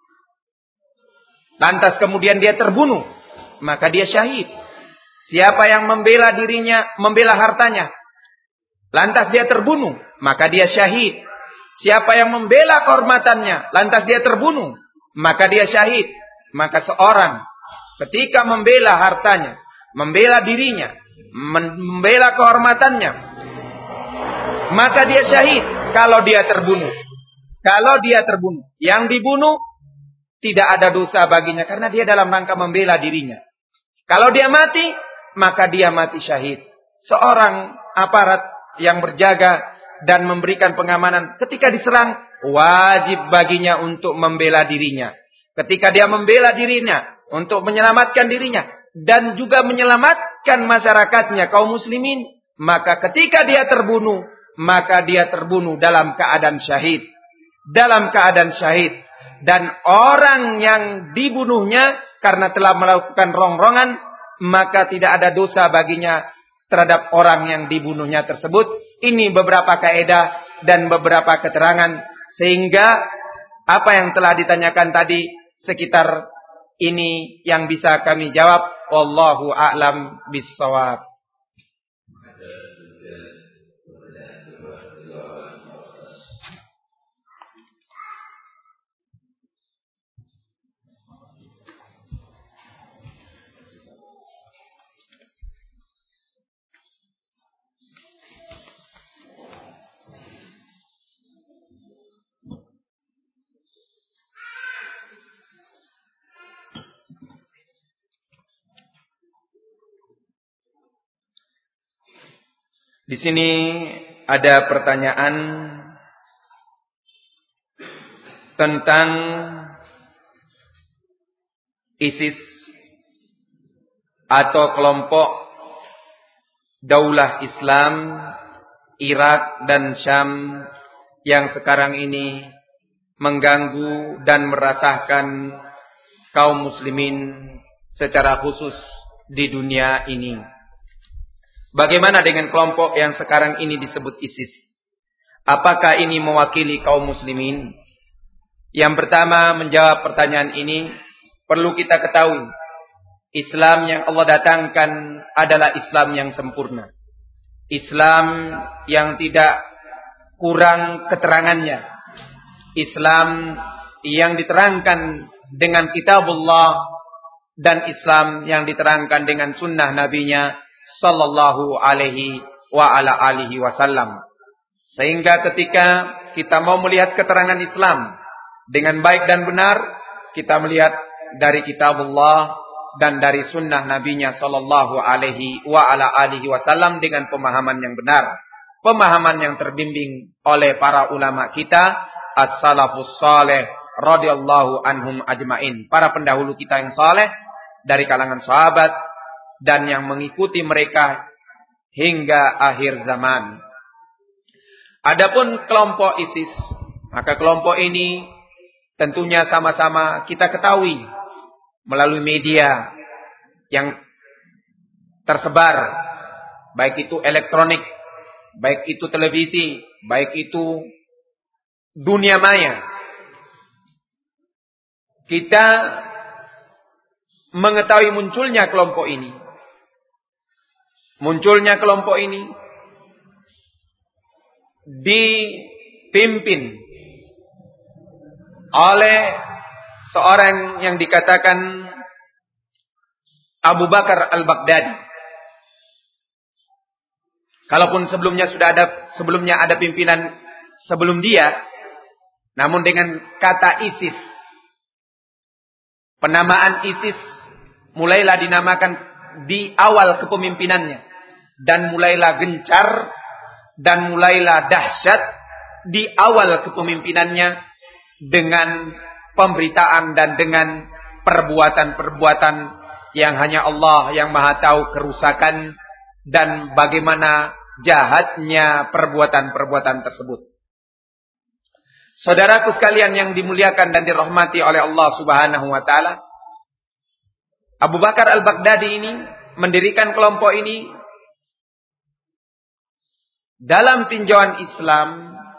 lantas kemudian dia terbunuh, maka dia syahid. Siapa yang membela dirinya, membela hartanya, lantas dia terbunuh, maka dia syahid. Siapa yang membela kehormatannya, lantas dia terbunuh, maka dia syahid. Maka seorang ketika membela hartanya, membela dirinya, membela kehormatannya, maka dia syahid kalau dia terbunuh. Kalau dia terbunuh, yang dibunuh tidak ada dosa baginya karena dia dalam rangka membela dirinya. Kalau dia mati, maka dia mati syahid. Seorang aparat yang berjaga dan memberikan pengamanan ketika diserang, wajib baginya untuk membela dirinya. Ketika dia membela dirinya untuk menyelamatkan dirinya dan juga menyelamatkan masyarakatnya kaum muslimin, maka ketika dia terbunuh, maka dia terbunuh dalam keadaan syahid. Dalam keadaan syahid. Dan orang yang dibunuhnya karena telah melakukan rongrongan, maka tidak ada dosa baginya terhadap orang yang dibunuhnya tersebut. Ini beberapa kaidah dan beberapa keterangan, sehingga apa yang telah ditanyakan tadi sekitar ini yang bisa kami jawab. Wallahu a'lam bissawab. Di sini ada pertanyaan tentang ISIS atau kelompok Daulah Islam Irak dan Syam yang sekarang ini mengganggu dan meresahkan kaum muslimin secara khusus di dunia ini. Bagaimana dengan kelompok yang sekarang ini disebut ISIS? Apakah ini mewakili kaum muslimin? Yang pertama menjawab pertanyaan ini, perlu kita ketahui, Islam yang Allah datangkan adalah Islam yang sempurna. Islam yang tidak kurang keterangannya. Islam yang diterangkan dengan kitabullah dan Islam yang diterangkan dengan sunnah nabinya sallallahu alaihi wa ala alihi wasallam. Sehingga ketika kita mau melihat keterangan Islam dengan baik dan benar, kita melihat dari kitabullah dan dari sunnah nabinya sallallahu alaihi wa ala alihi wasallam dengan pemahaman yang benar, pemahaman yang terbimbing oleh para ulama kita as-salafus saleh radhiyallahu anhum ajmain, para pendahulu kita yang saleh dari kalangan sahabat dan yang mengikuti mereka hingga akhir zaman. Adapun kelompok ISIS, maka kelompok ini tentunya sama-sama kita ketahui melalui media yang tersebar, baik itu elektronik, baik itu televisi, baik itu dunia maya. Kita mengetahui munculnya kelompok ini. Munculnya kelompok ini dipimpin oleh seorang yang dikatakan Abu Bakar al-Baghdadi. Kalaupun sebelumnya ada pimpinan sebelum dia, namun dengan kata ISIS, penamaan ISIS mulailah dinamakan di awal kepemimpinannya. Dan mulailah gencar dan mulailah dahsyat di awal kepemimpinannya dengan pemberitaan dan dengan perbuatan-perbuatan yang hanya Allah yang Maha tahu kerusakan dan bagaimana jahatnya perbuatan-perbuatan tersebut. Saudaraku sekalian yang dimuliakan dan dirahmati oleh Allah Subhanahu wa taala, Abu Bakar Al-Baghdadi ini mendirikan kelompok ini dalam tinjauan Islam.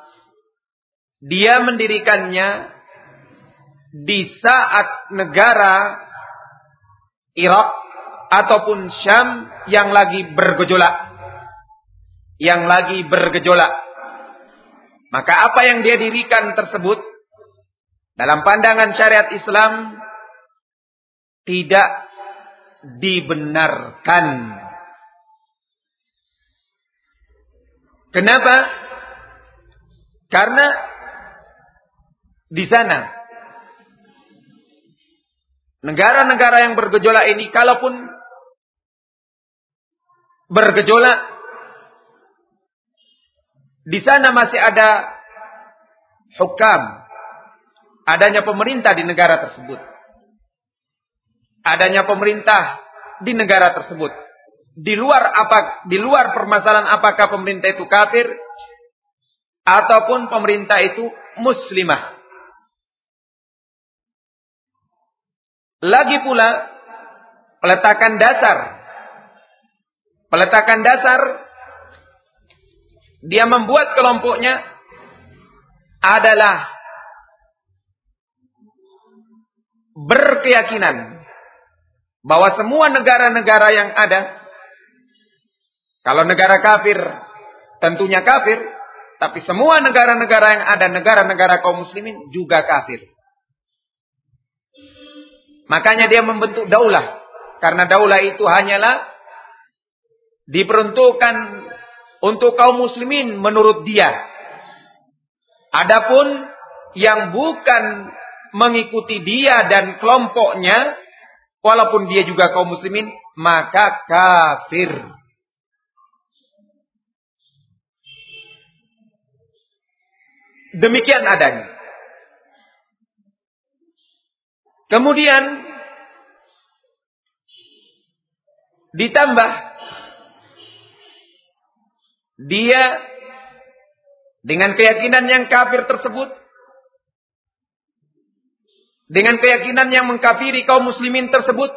Dia mendirikannya di saat negara Irak ataupun Syam yang lagi bergejolak. Maka apa yang dia dirikan tersebut dalam pandangan syariat Islam tidak dibenarkan. Kenapa? Karena di sana negara-negara yang bergejolak ini, kalaupun bergejolak, di sana masih ada hukam, adanya pemerintah di negara tersebut. Adanya pemerintah di negara tersebut. Di luar permasalahan apakah pemerintah itu kafir ataupun pemerintah itu muslimah. Lagi pula peletakan dasar dia membuat kelompoknya adalah berkeyakinan bahwa semua negara-negara yang ada, kalau negara kafir tentunya kafir, tapi semua negara-negara yang ada, negara-negara kaum muslimin juga kafir. Makanya dia membentuk daulah. Karena daulah itu hanyalah diperuntukkan untuk kaum muslimin menurut dia. Adapun yang bukan mengikuti dia dan kelompoknya, walaupun dia juga kaum muslimin, maka kafir. Demikian adanya. Kemudian ditambah dia dengan keyakinan yang kafir tersebut, dengan keyakinan yang mengkafiri kaum muslimin tersebut,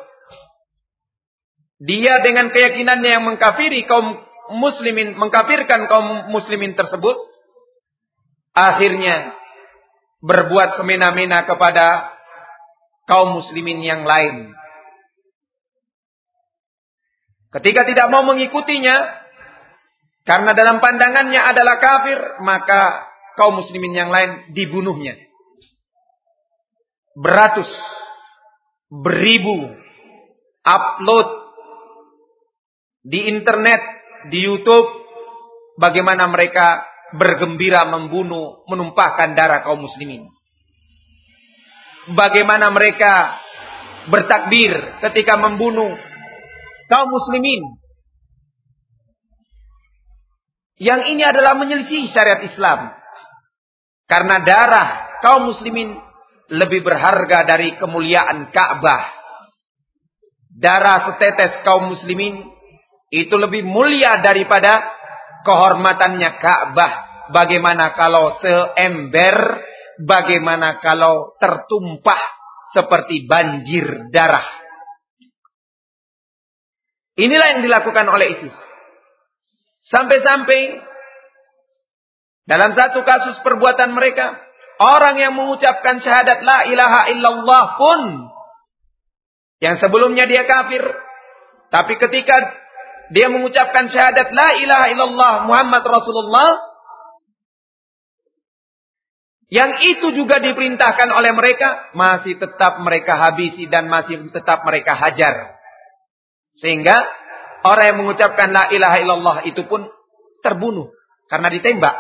dia dengan keyakinannya yang mengkafiri kaum muslimin, mengkafirkan kaum muslimin tersebut, akhirnya berbuat semena-mena kepada kaum muslimin yang lain. Ketika tidak mau mengikutinya, karena dalam pandangannya adalah kafir, maka kaum muslimin yang lain dibunuhnya. Beratus, beribu, upload di internet, di YouTube, bagaimana mereka bergembira membunuh, menumpahkan darah kaum muslimin. Bagaimana mereka bertakbir ketika membunuh kaum muslimin. Yang ini adalah menyelisih syariat Islam. Karena darah kaum muslimin lebih berharga dari kemuliaan Ka'bah. Darah setetes kaum muslimin itu lebih mulia daripada kehormatannya Ka'bah. Bagaimana kalau seember, bagaimana kalau tertumpah seperti banjir darah. Inilah yang dilakukan oleh ISIS. Sampai-sampai dalam satu kasus perbuatan mereka, orang yang mengucapkan syahadat la ilaha illallah pun, yang sebelumnya dia kafir, tapi ketika dia mengucapkan syahadat la ilaha illallah Muhammad Rasulullah, yang itu juga diperintahkan oleh mereka, masih tetap mereka habisi dan masih tetap mereka hajar. Sehingga orang yang mengucapkan la ilaha illallah itu pun terbunuh karena ditembak.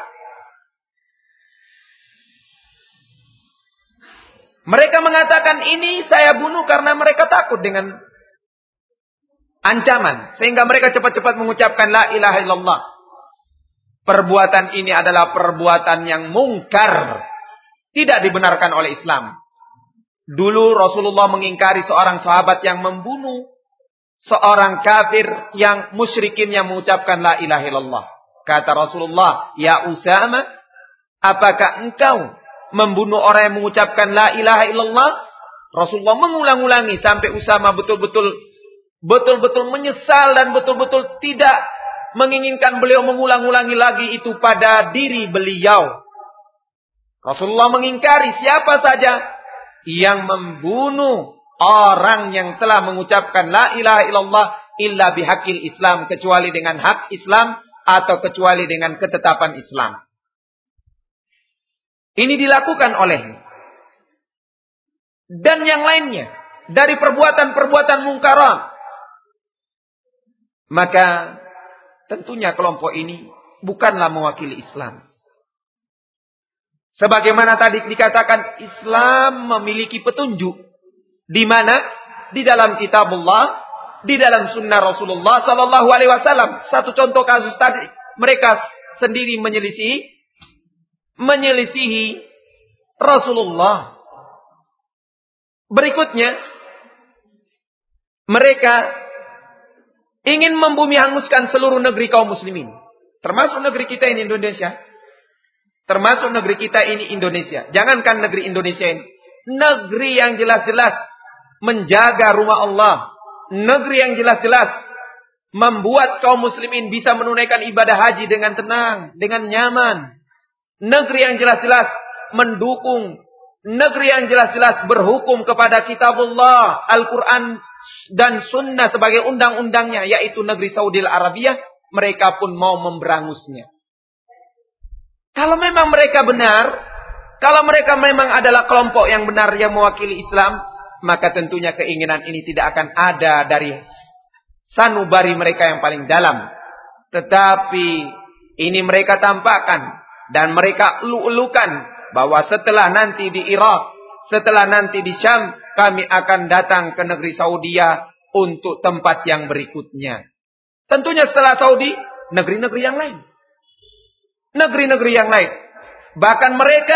Mereka mengatakan ini saya bunuh karena mereka takut dengan ancaman sehingga mereka cepat-cepat mengucapkan la ilaha illallah. Perbuatan ini adalah perbuatan yang mungkar, tidak dibenarkan oleh Islam. Dulu Rasulullah mengingkari seorang sahabat yang membunuh seorang kafir yang musyrikin yang mengucapkan la ilaha illallah. Kata Rasulullah, "Ya Usama, apakah engkau membunuh orang yang mengucapkan la ilaha illallah?" Rasulullah mengulang-ulangi sampai Usama betul-betul menyesal dan betul-betul tidak menginginkan beliau mengulang-ulangi lagi itu pada diri beliau. Rasulullah mengingkari siapa saja yang membunuh orang yang telah mengucapkan la ilaha illallah illa bihaqil Islam, kecuali dengan hak Islam atau kecuali dengan ketetapan Islam. Ini dilakukan olehnya. Dan yang lainnya dari perbuatan-perbuatan mungkarat. Maka tentunya kelompok ini bukanlah mewakili Islam. Sebagaimana tadi dikatakan, Islam memiliki petunjuk. Di mana? Di dalam kitabullah, di dalam sunnah Rasulullah sallallahu alaihi wasallam. Satu contoh kasus tadi, mereka sendiri menyelisihi Rasulullah. Berikutnya, mereka ingin membumi hanguskan seluruh negeri kaum muslimin. Termasuk negeri kita ini Indonesia. Termasuk negeri kita ini Indonesia. Jangankan negeri Indonesia ini. Negeri yang jelas-jelas menjaga rumah Allah. Negeri yang jelas-jelas membuat kaum muslimin bisa menunaikan ibadah haji dengan tenang, dengan nyaman. Negeri yang jelas-jelas mendukung. Negeri yang jelas-jelas berhukum kepada kitabullah, Al-Quran dan sunnah sebagai undang-undangnya, yaitu negeri Saudi Arabia. Mereka pun mau memberangusnya. Kalau memang mereka benar, kalau mereka memang adalah kelompok yang benar yang mewakili Islam, maka tentunya keinginan ini tidak akan ada dari sanubari mereka yang paling dalam. Tetapi ini mereka tampakkan dan mereka elu-elukan bahwa setelah nanti di Irak, setelah nanti di Syam, kami akan datang ke negeri Saudi untuk tempat yang berikutnya. Tentunya setelah Saudi, negeri-negeri yang lain. Negeri-negeri yang lain. Bahkan mereka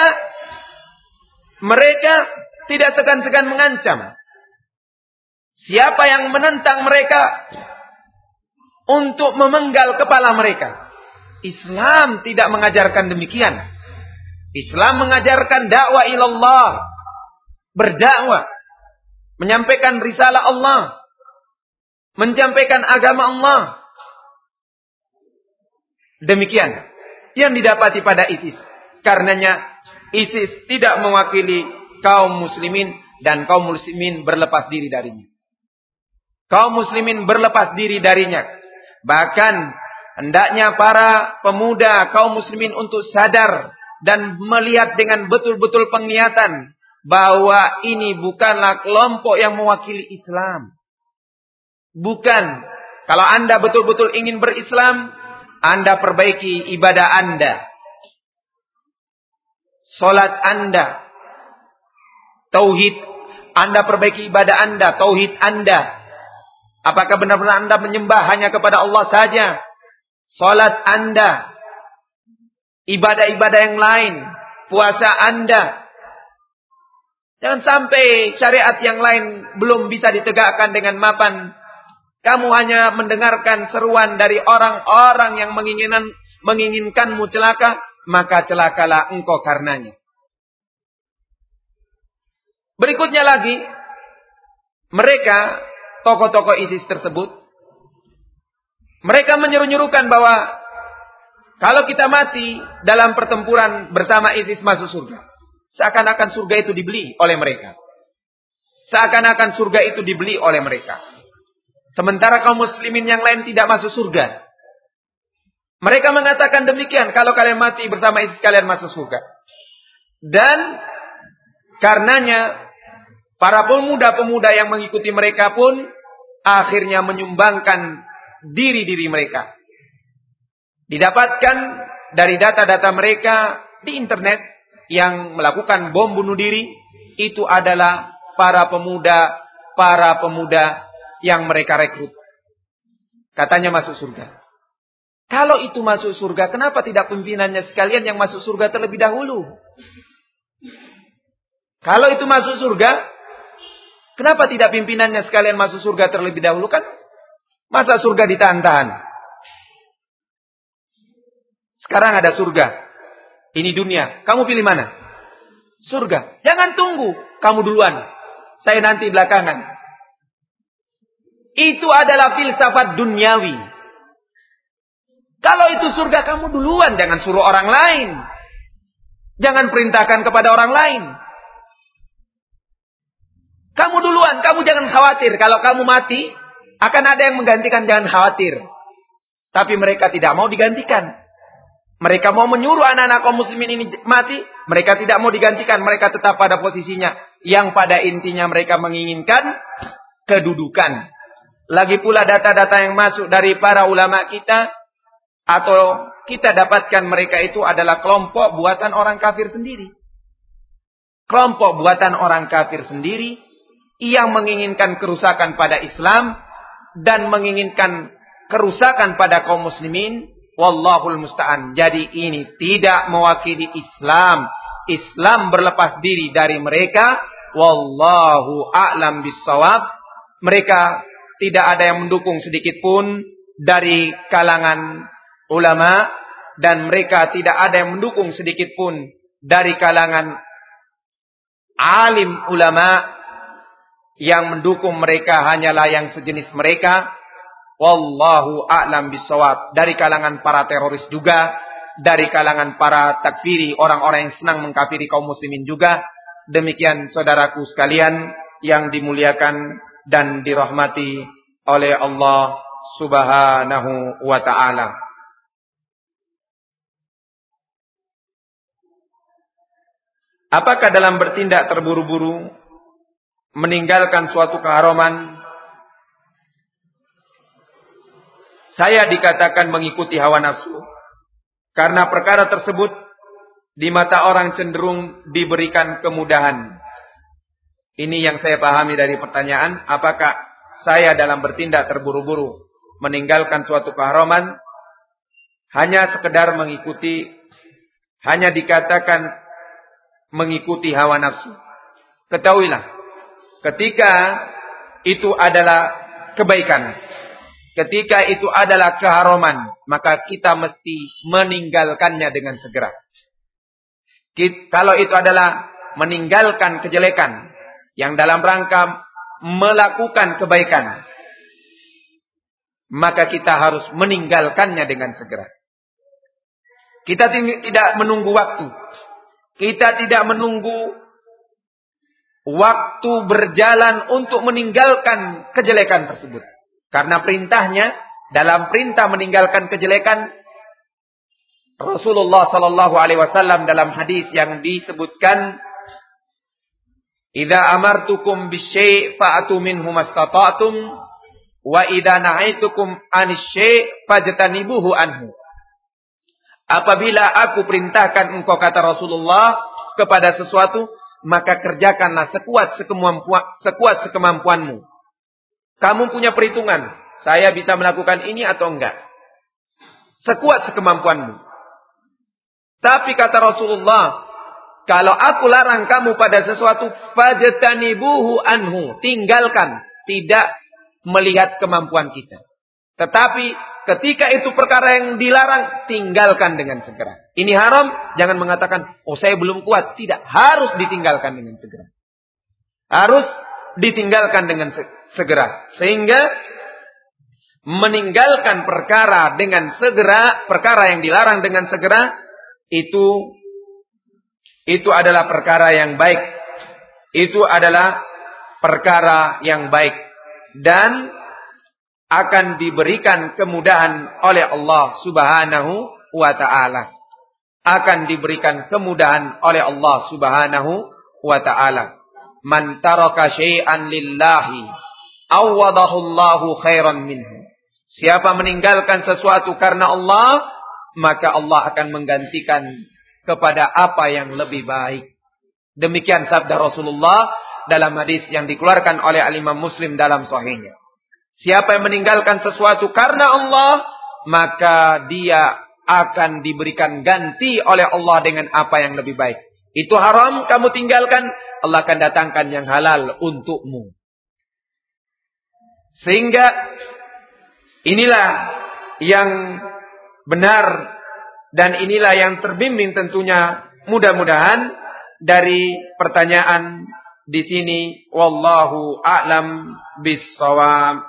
tidak segan-segan mengancam. Siapa yang menentang mereka untuk memenggal kepala mereka. Islam tidak mengajarkan demikian. Islam mengajarkan dakwah ilallah. Berdakwah. Menyampaikan risalah Allah. Menyampaikan agama Allah. Demikian yang didapati pada ISIS. Karenanya ISIS tidak mewakili kaum muslimin dan kaum muslimin berlepas diri darinya. Kaum muslimin berlepas diri darinya. Bahkan hendaknya para pemuda kaum muslimin untuk sadar dan melihat dengan betul-betul penglihatan bahwa ini bukanlah kelompok yang mewakili Islam. Bukan. Kalau Anda betul-betul ingin berislam, Anda perbaiki ibadah Anda. Salat Anda. Tauhid. Anda perbaiki ibadah Anda. Tauhid Anda. Apakah benar-benar Anda menyembah hanya kepada Allah saja? Salat Anda. Ibadah-ibadah yang lain. Puasa Anda. Jangan sampai syariat yang lain belum bisa ditegakkan dengan mapan. Kamu hanya mendengarkan seruan dari orang-orang yang menginginkanmu celaka, maka celakalah engkau karenanya. Berikutnya lagi, mereka, tokoh-tokoh ISIS tersebut, mereka menyeru-nyerukan bahwa kalau kita mati dalam pertempuran bersama ISIS masuk surga. Seakan-akan surga itu dibeli oleh mereka. Seakan-akan surga itu dibeli oleh mereka. Sementara kaum muslimin yang lain tidak masuk surga. Mereka mengatakan demikian. Kalau kalian mati bersama ISIS, kalian masuk surga. Dan karenanya para pemuda-pemuda yang mengikuti mereka pun akhirnya menyumbangkan diri-diri mereka. Didapatkan dari data-data mereka di internet yang melakukan bom bunuh diri. Itu adalah para pemuda yang mereka rekrut. Katanya masuk surga. Kalau itu masuk surga, kenapa tidak pimpinannya sekalian yang masuk surga terlebih dahulu? Kalau itu masuk surga, kenapa tidak pimpinannya sekalian masuk surga terlebih dahulu? Kan masa surga ditahan-tahan? Sekarang ada surga. Ini dunia. Kamu pilih mana? Surga. Jangan tunggu. Kamu duluan. Saya nanti belakangan. Itu adalah filsafat duniawi. Kalau itu surga, kamu duluan. Jangan suruh orang lain. Jangan perintahkan kepada orang lain. Kamu duluan. Kamu jangan khawatir. Kalau kamu mati, akan ada yang menggantikan. Jangan khawatir. Tapi mereka tidak mau digantikan. Mereka mau menyuruh anak-anak kaum muslimin ini mati. Mereka tidak mau digantikan. Mereka tetap pada posisinya. Yang pada intinya mereka menginginkan kedudukan. Lagi pula data-data yang masuk dari para ulama kita. Atau kita dapatkan mereka itu adalah kelompok buatan orang kafir sendiri. Kelompok buatan orang kafir sendiri. Yang menginginkan kerusakan pada Islam. Dan menginginkan kerusakan pada kaum muslimin. Wallahul musta'an. Jadi ini tidak mewakili Islam. Islam berlepas diri dari mereka. Wallahu a'lam bissawab. Mereka tidak ada yang mendukung sedikit pun dari kalangan ulama. Dan mereka tidak ada yang mendukung sedikit pun dari kalangan alim ulama. Yang mendukung mereka hanyalah yang sejenis mereka. Wallahu a'lam bissawab. Dari kalangan para teroris juga. Dari kalangan para takfiri. Orang-orang yang senang mengkafiri kaum muslimin juga. Demikian saudaraku sekalian. Yang dimuliakan dan dirahmati oleh Allah subhanahu wa ta'ala. Apakah dalam bertindak terburu-buru. Meninggalkan suatu keharaman. Saya dikatakan mengikuti hawa nafsu. Karena perkara tersebut di mata orang cenderung diberikan kemudahan. Ini yang saya pahami dari pertanyaan. Apakah saya dalam bertindak terburu-buru meninggalkan suatu keharaman hanya sekedar mengikuti, hanya dikatakan mengikuti hawa nafsu. Ketahuilah, ketika itu adalah kebaikan, ketika itu adalah keharaman, maka kita mesti meninggalkannya dengan segera. Kalau itu adalah meninggalkan kejelekan yang dalam rangka melakukan kebaikan, maka kita harus meninggalkannya dengan segera. Kita tidak menunggu waktu. Kita tidak menunggu waktu berjalan untuk meninggalkan kejelekan tersebut. Karena perintahnya, dalam perintah meninggalkan kejelekan, Rasulullah sallallahu alaihi wasallam dalam hadis yang disebutkan, "Idza amartukum bisyai' fa'atu minhu mastata'tum wa idza na'aitukum 'anis syai' fajtanibuhu anhu." Apabila aku perintahkan engkau, kata Rasulullah, kepada sesuatu, maka kerjakanlah sekuat sekemampuanmu. Kamu punya perhitungan, saya bisa melakukan ini atau enggak. Sekuat sekemampuanmu. Tapi kata Rasulullah, kalau aku larang kamu pada sesuatu, fajtanibuhu anhu, tinggalkan, tidak melihat kemampuan kita. Tetapi ketika itu perkara yang dilarang, tinggalkan dengan segera. Ini haram, jangan mengatakan, oh saya belum kuat. Tidak, harus ditinggalkan dengan segera. Harus ditinggalkan dengan segera. Sehingga meninggalkan perkara dengan segera, perkara yang dilarang dengan segera, itu adalah perkara yang baik. Itu adalah perkara yang baik. Dan akan diberikan kemudahan oleh Allah subhanahu wa ta'ala. Akan diberikan kemudahan oleh Allah subhanahu wa ta'ala. Man taraka syai'an lillahi awadahu Allahu khairan minhu. Siapa meninggalkan sesuatu karena Allah, maka Allah akan menggantikan kepada apa yang lebih baik. Demikian sabda Rasulullah dalam hadis yang dikeluarkan oleh Al-Imam Muslim dalam sahihnya. Siapa yang meninggalkan sesuatu karena Allah, maka dia akan diberikan ganti oleh Allah dengan apa yang lebih baik. Itu haram kamu tinggalkan, Allah akan datangkan yang halal untukmu. Sehingga inilah yang benar dan inilah yang terbimbing tentunya, mudah-mudahan dari pertanyaan di sini. Wallahu a'lam bis-shawab.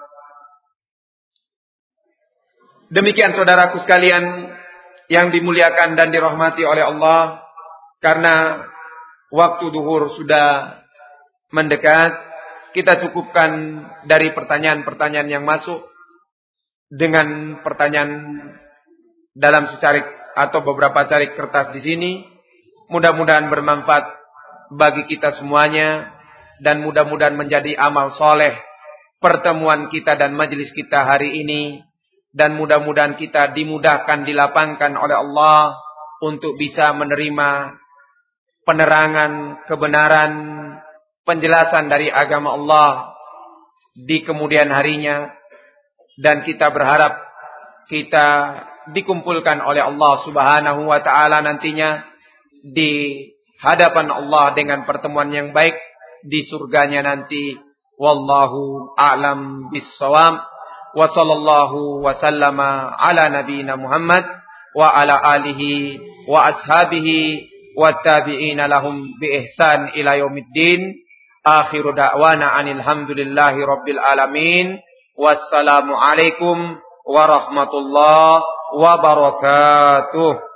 Demikian saudaraku sekalian yang dimuliakan dan dirahmati oleh Allah, karena waktu duhur sudah mendekat, kita cukupkan dari pertanyaan-pertanyaan yang masuk dengan pertanyaan dalam secarik atau beberapa carik kertas di sini. Mudah-mudahan bermanfaat bagi kita semuanya dan mudah-mudahan menjadi amal soleh pertemuan kita dan majelis kita hari ini, dan mudah-mudahan kita dimudahkan, dilapangkan oleh Allah untuk bisa menerima penerangan, kebenaran, penjelasan dari agama Allah di kemudian harinya, dan kita berharap kita dikumpulkan oleh Allah Subhanahu wa taala nantinya di hadapan Allah dengan pertemuan yang baik di surganya nanti. Wallahu a'lam bis-shawab. Wa sallallahu wa sallama ala nabiyyina Muhammad wa ala alihi wa ashabihi wa tabi'ina lahum bi ihsan ila yaumiddin. Akhiru da'wana anil hamdulillahi rabbil alamin. Wassalamu alaikum warahmatullahi wabarakatuh.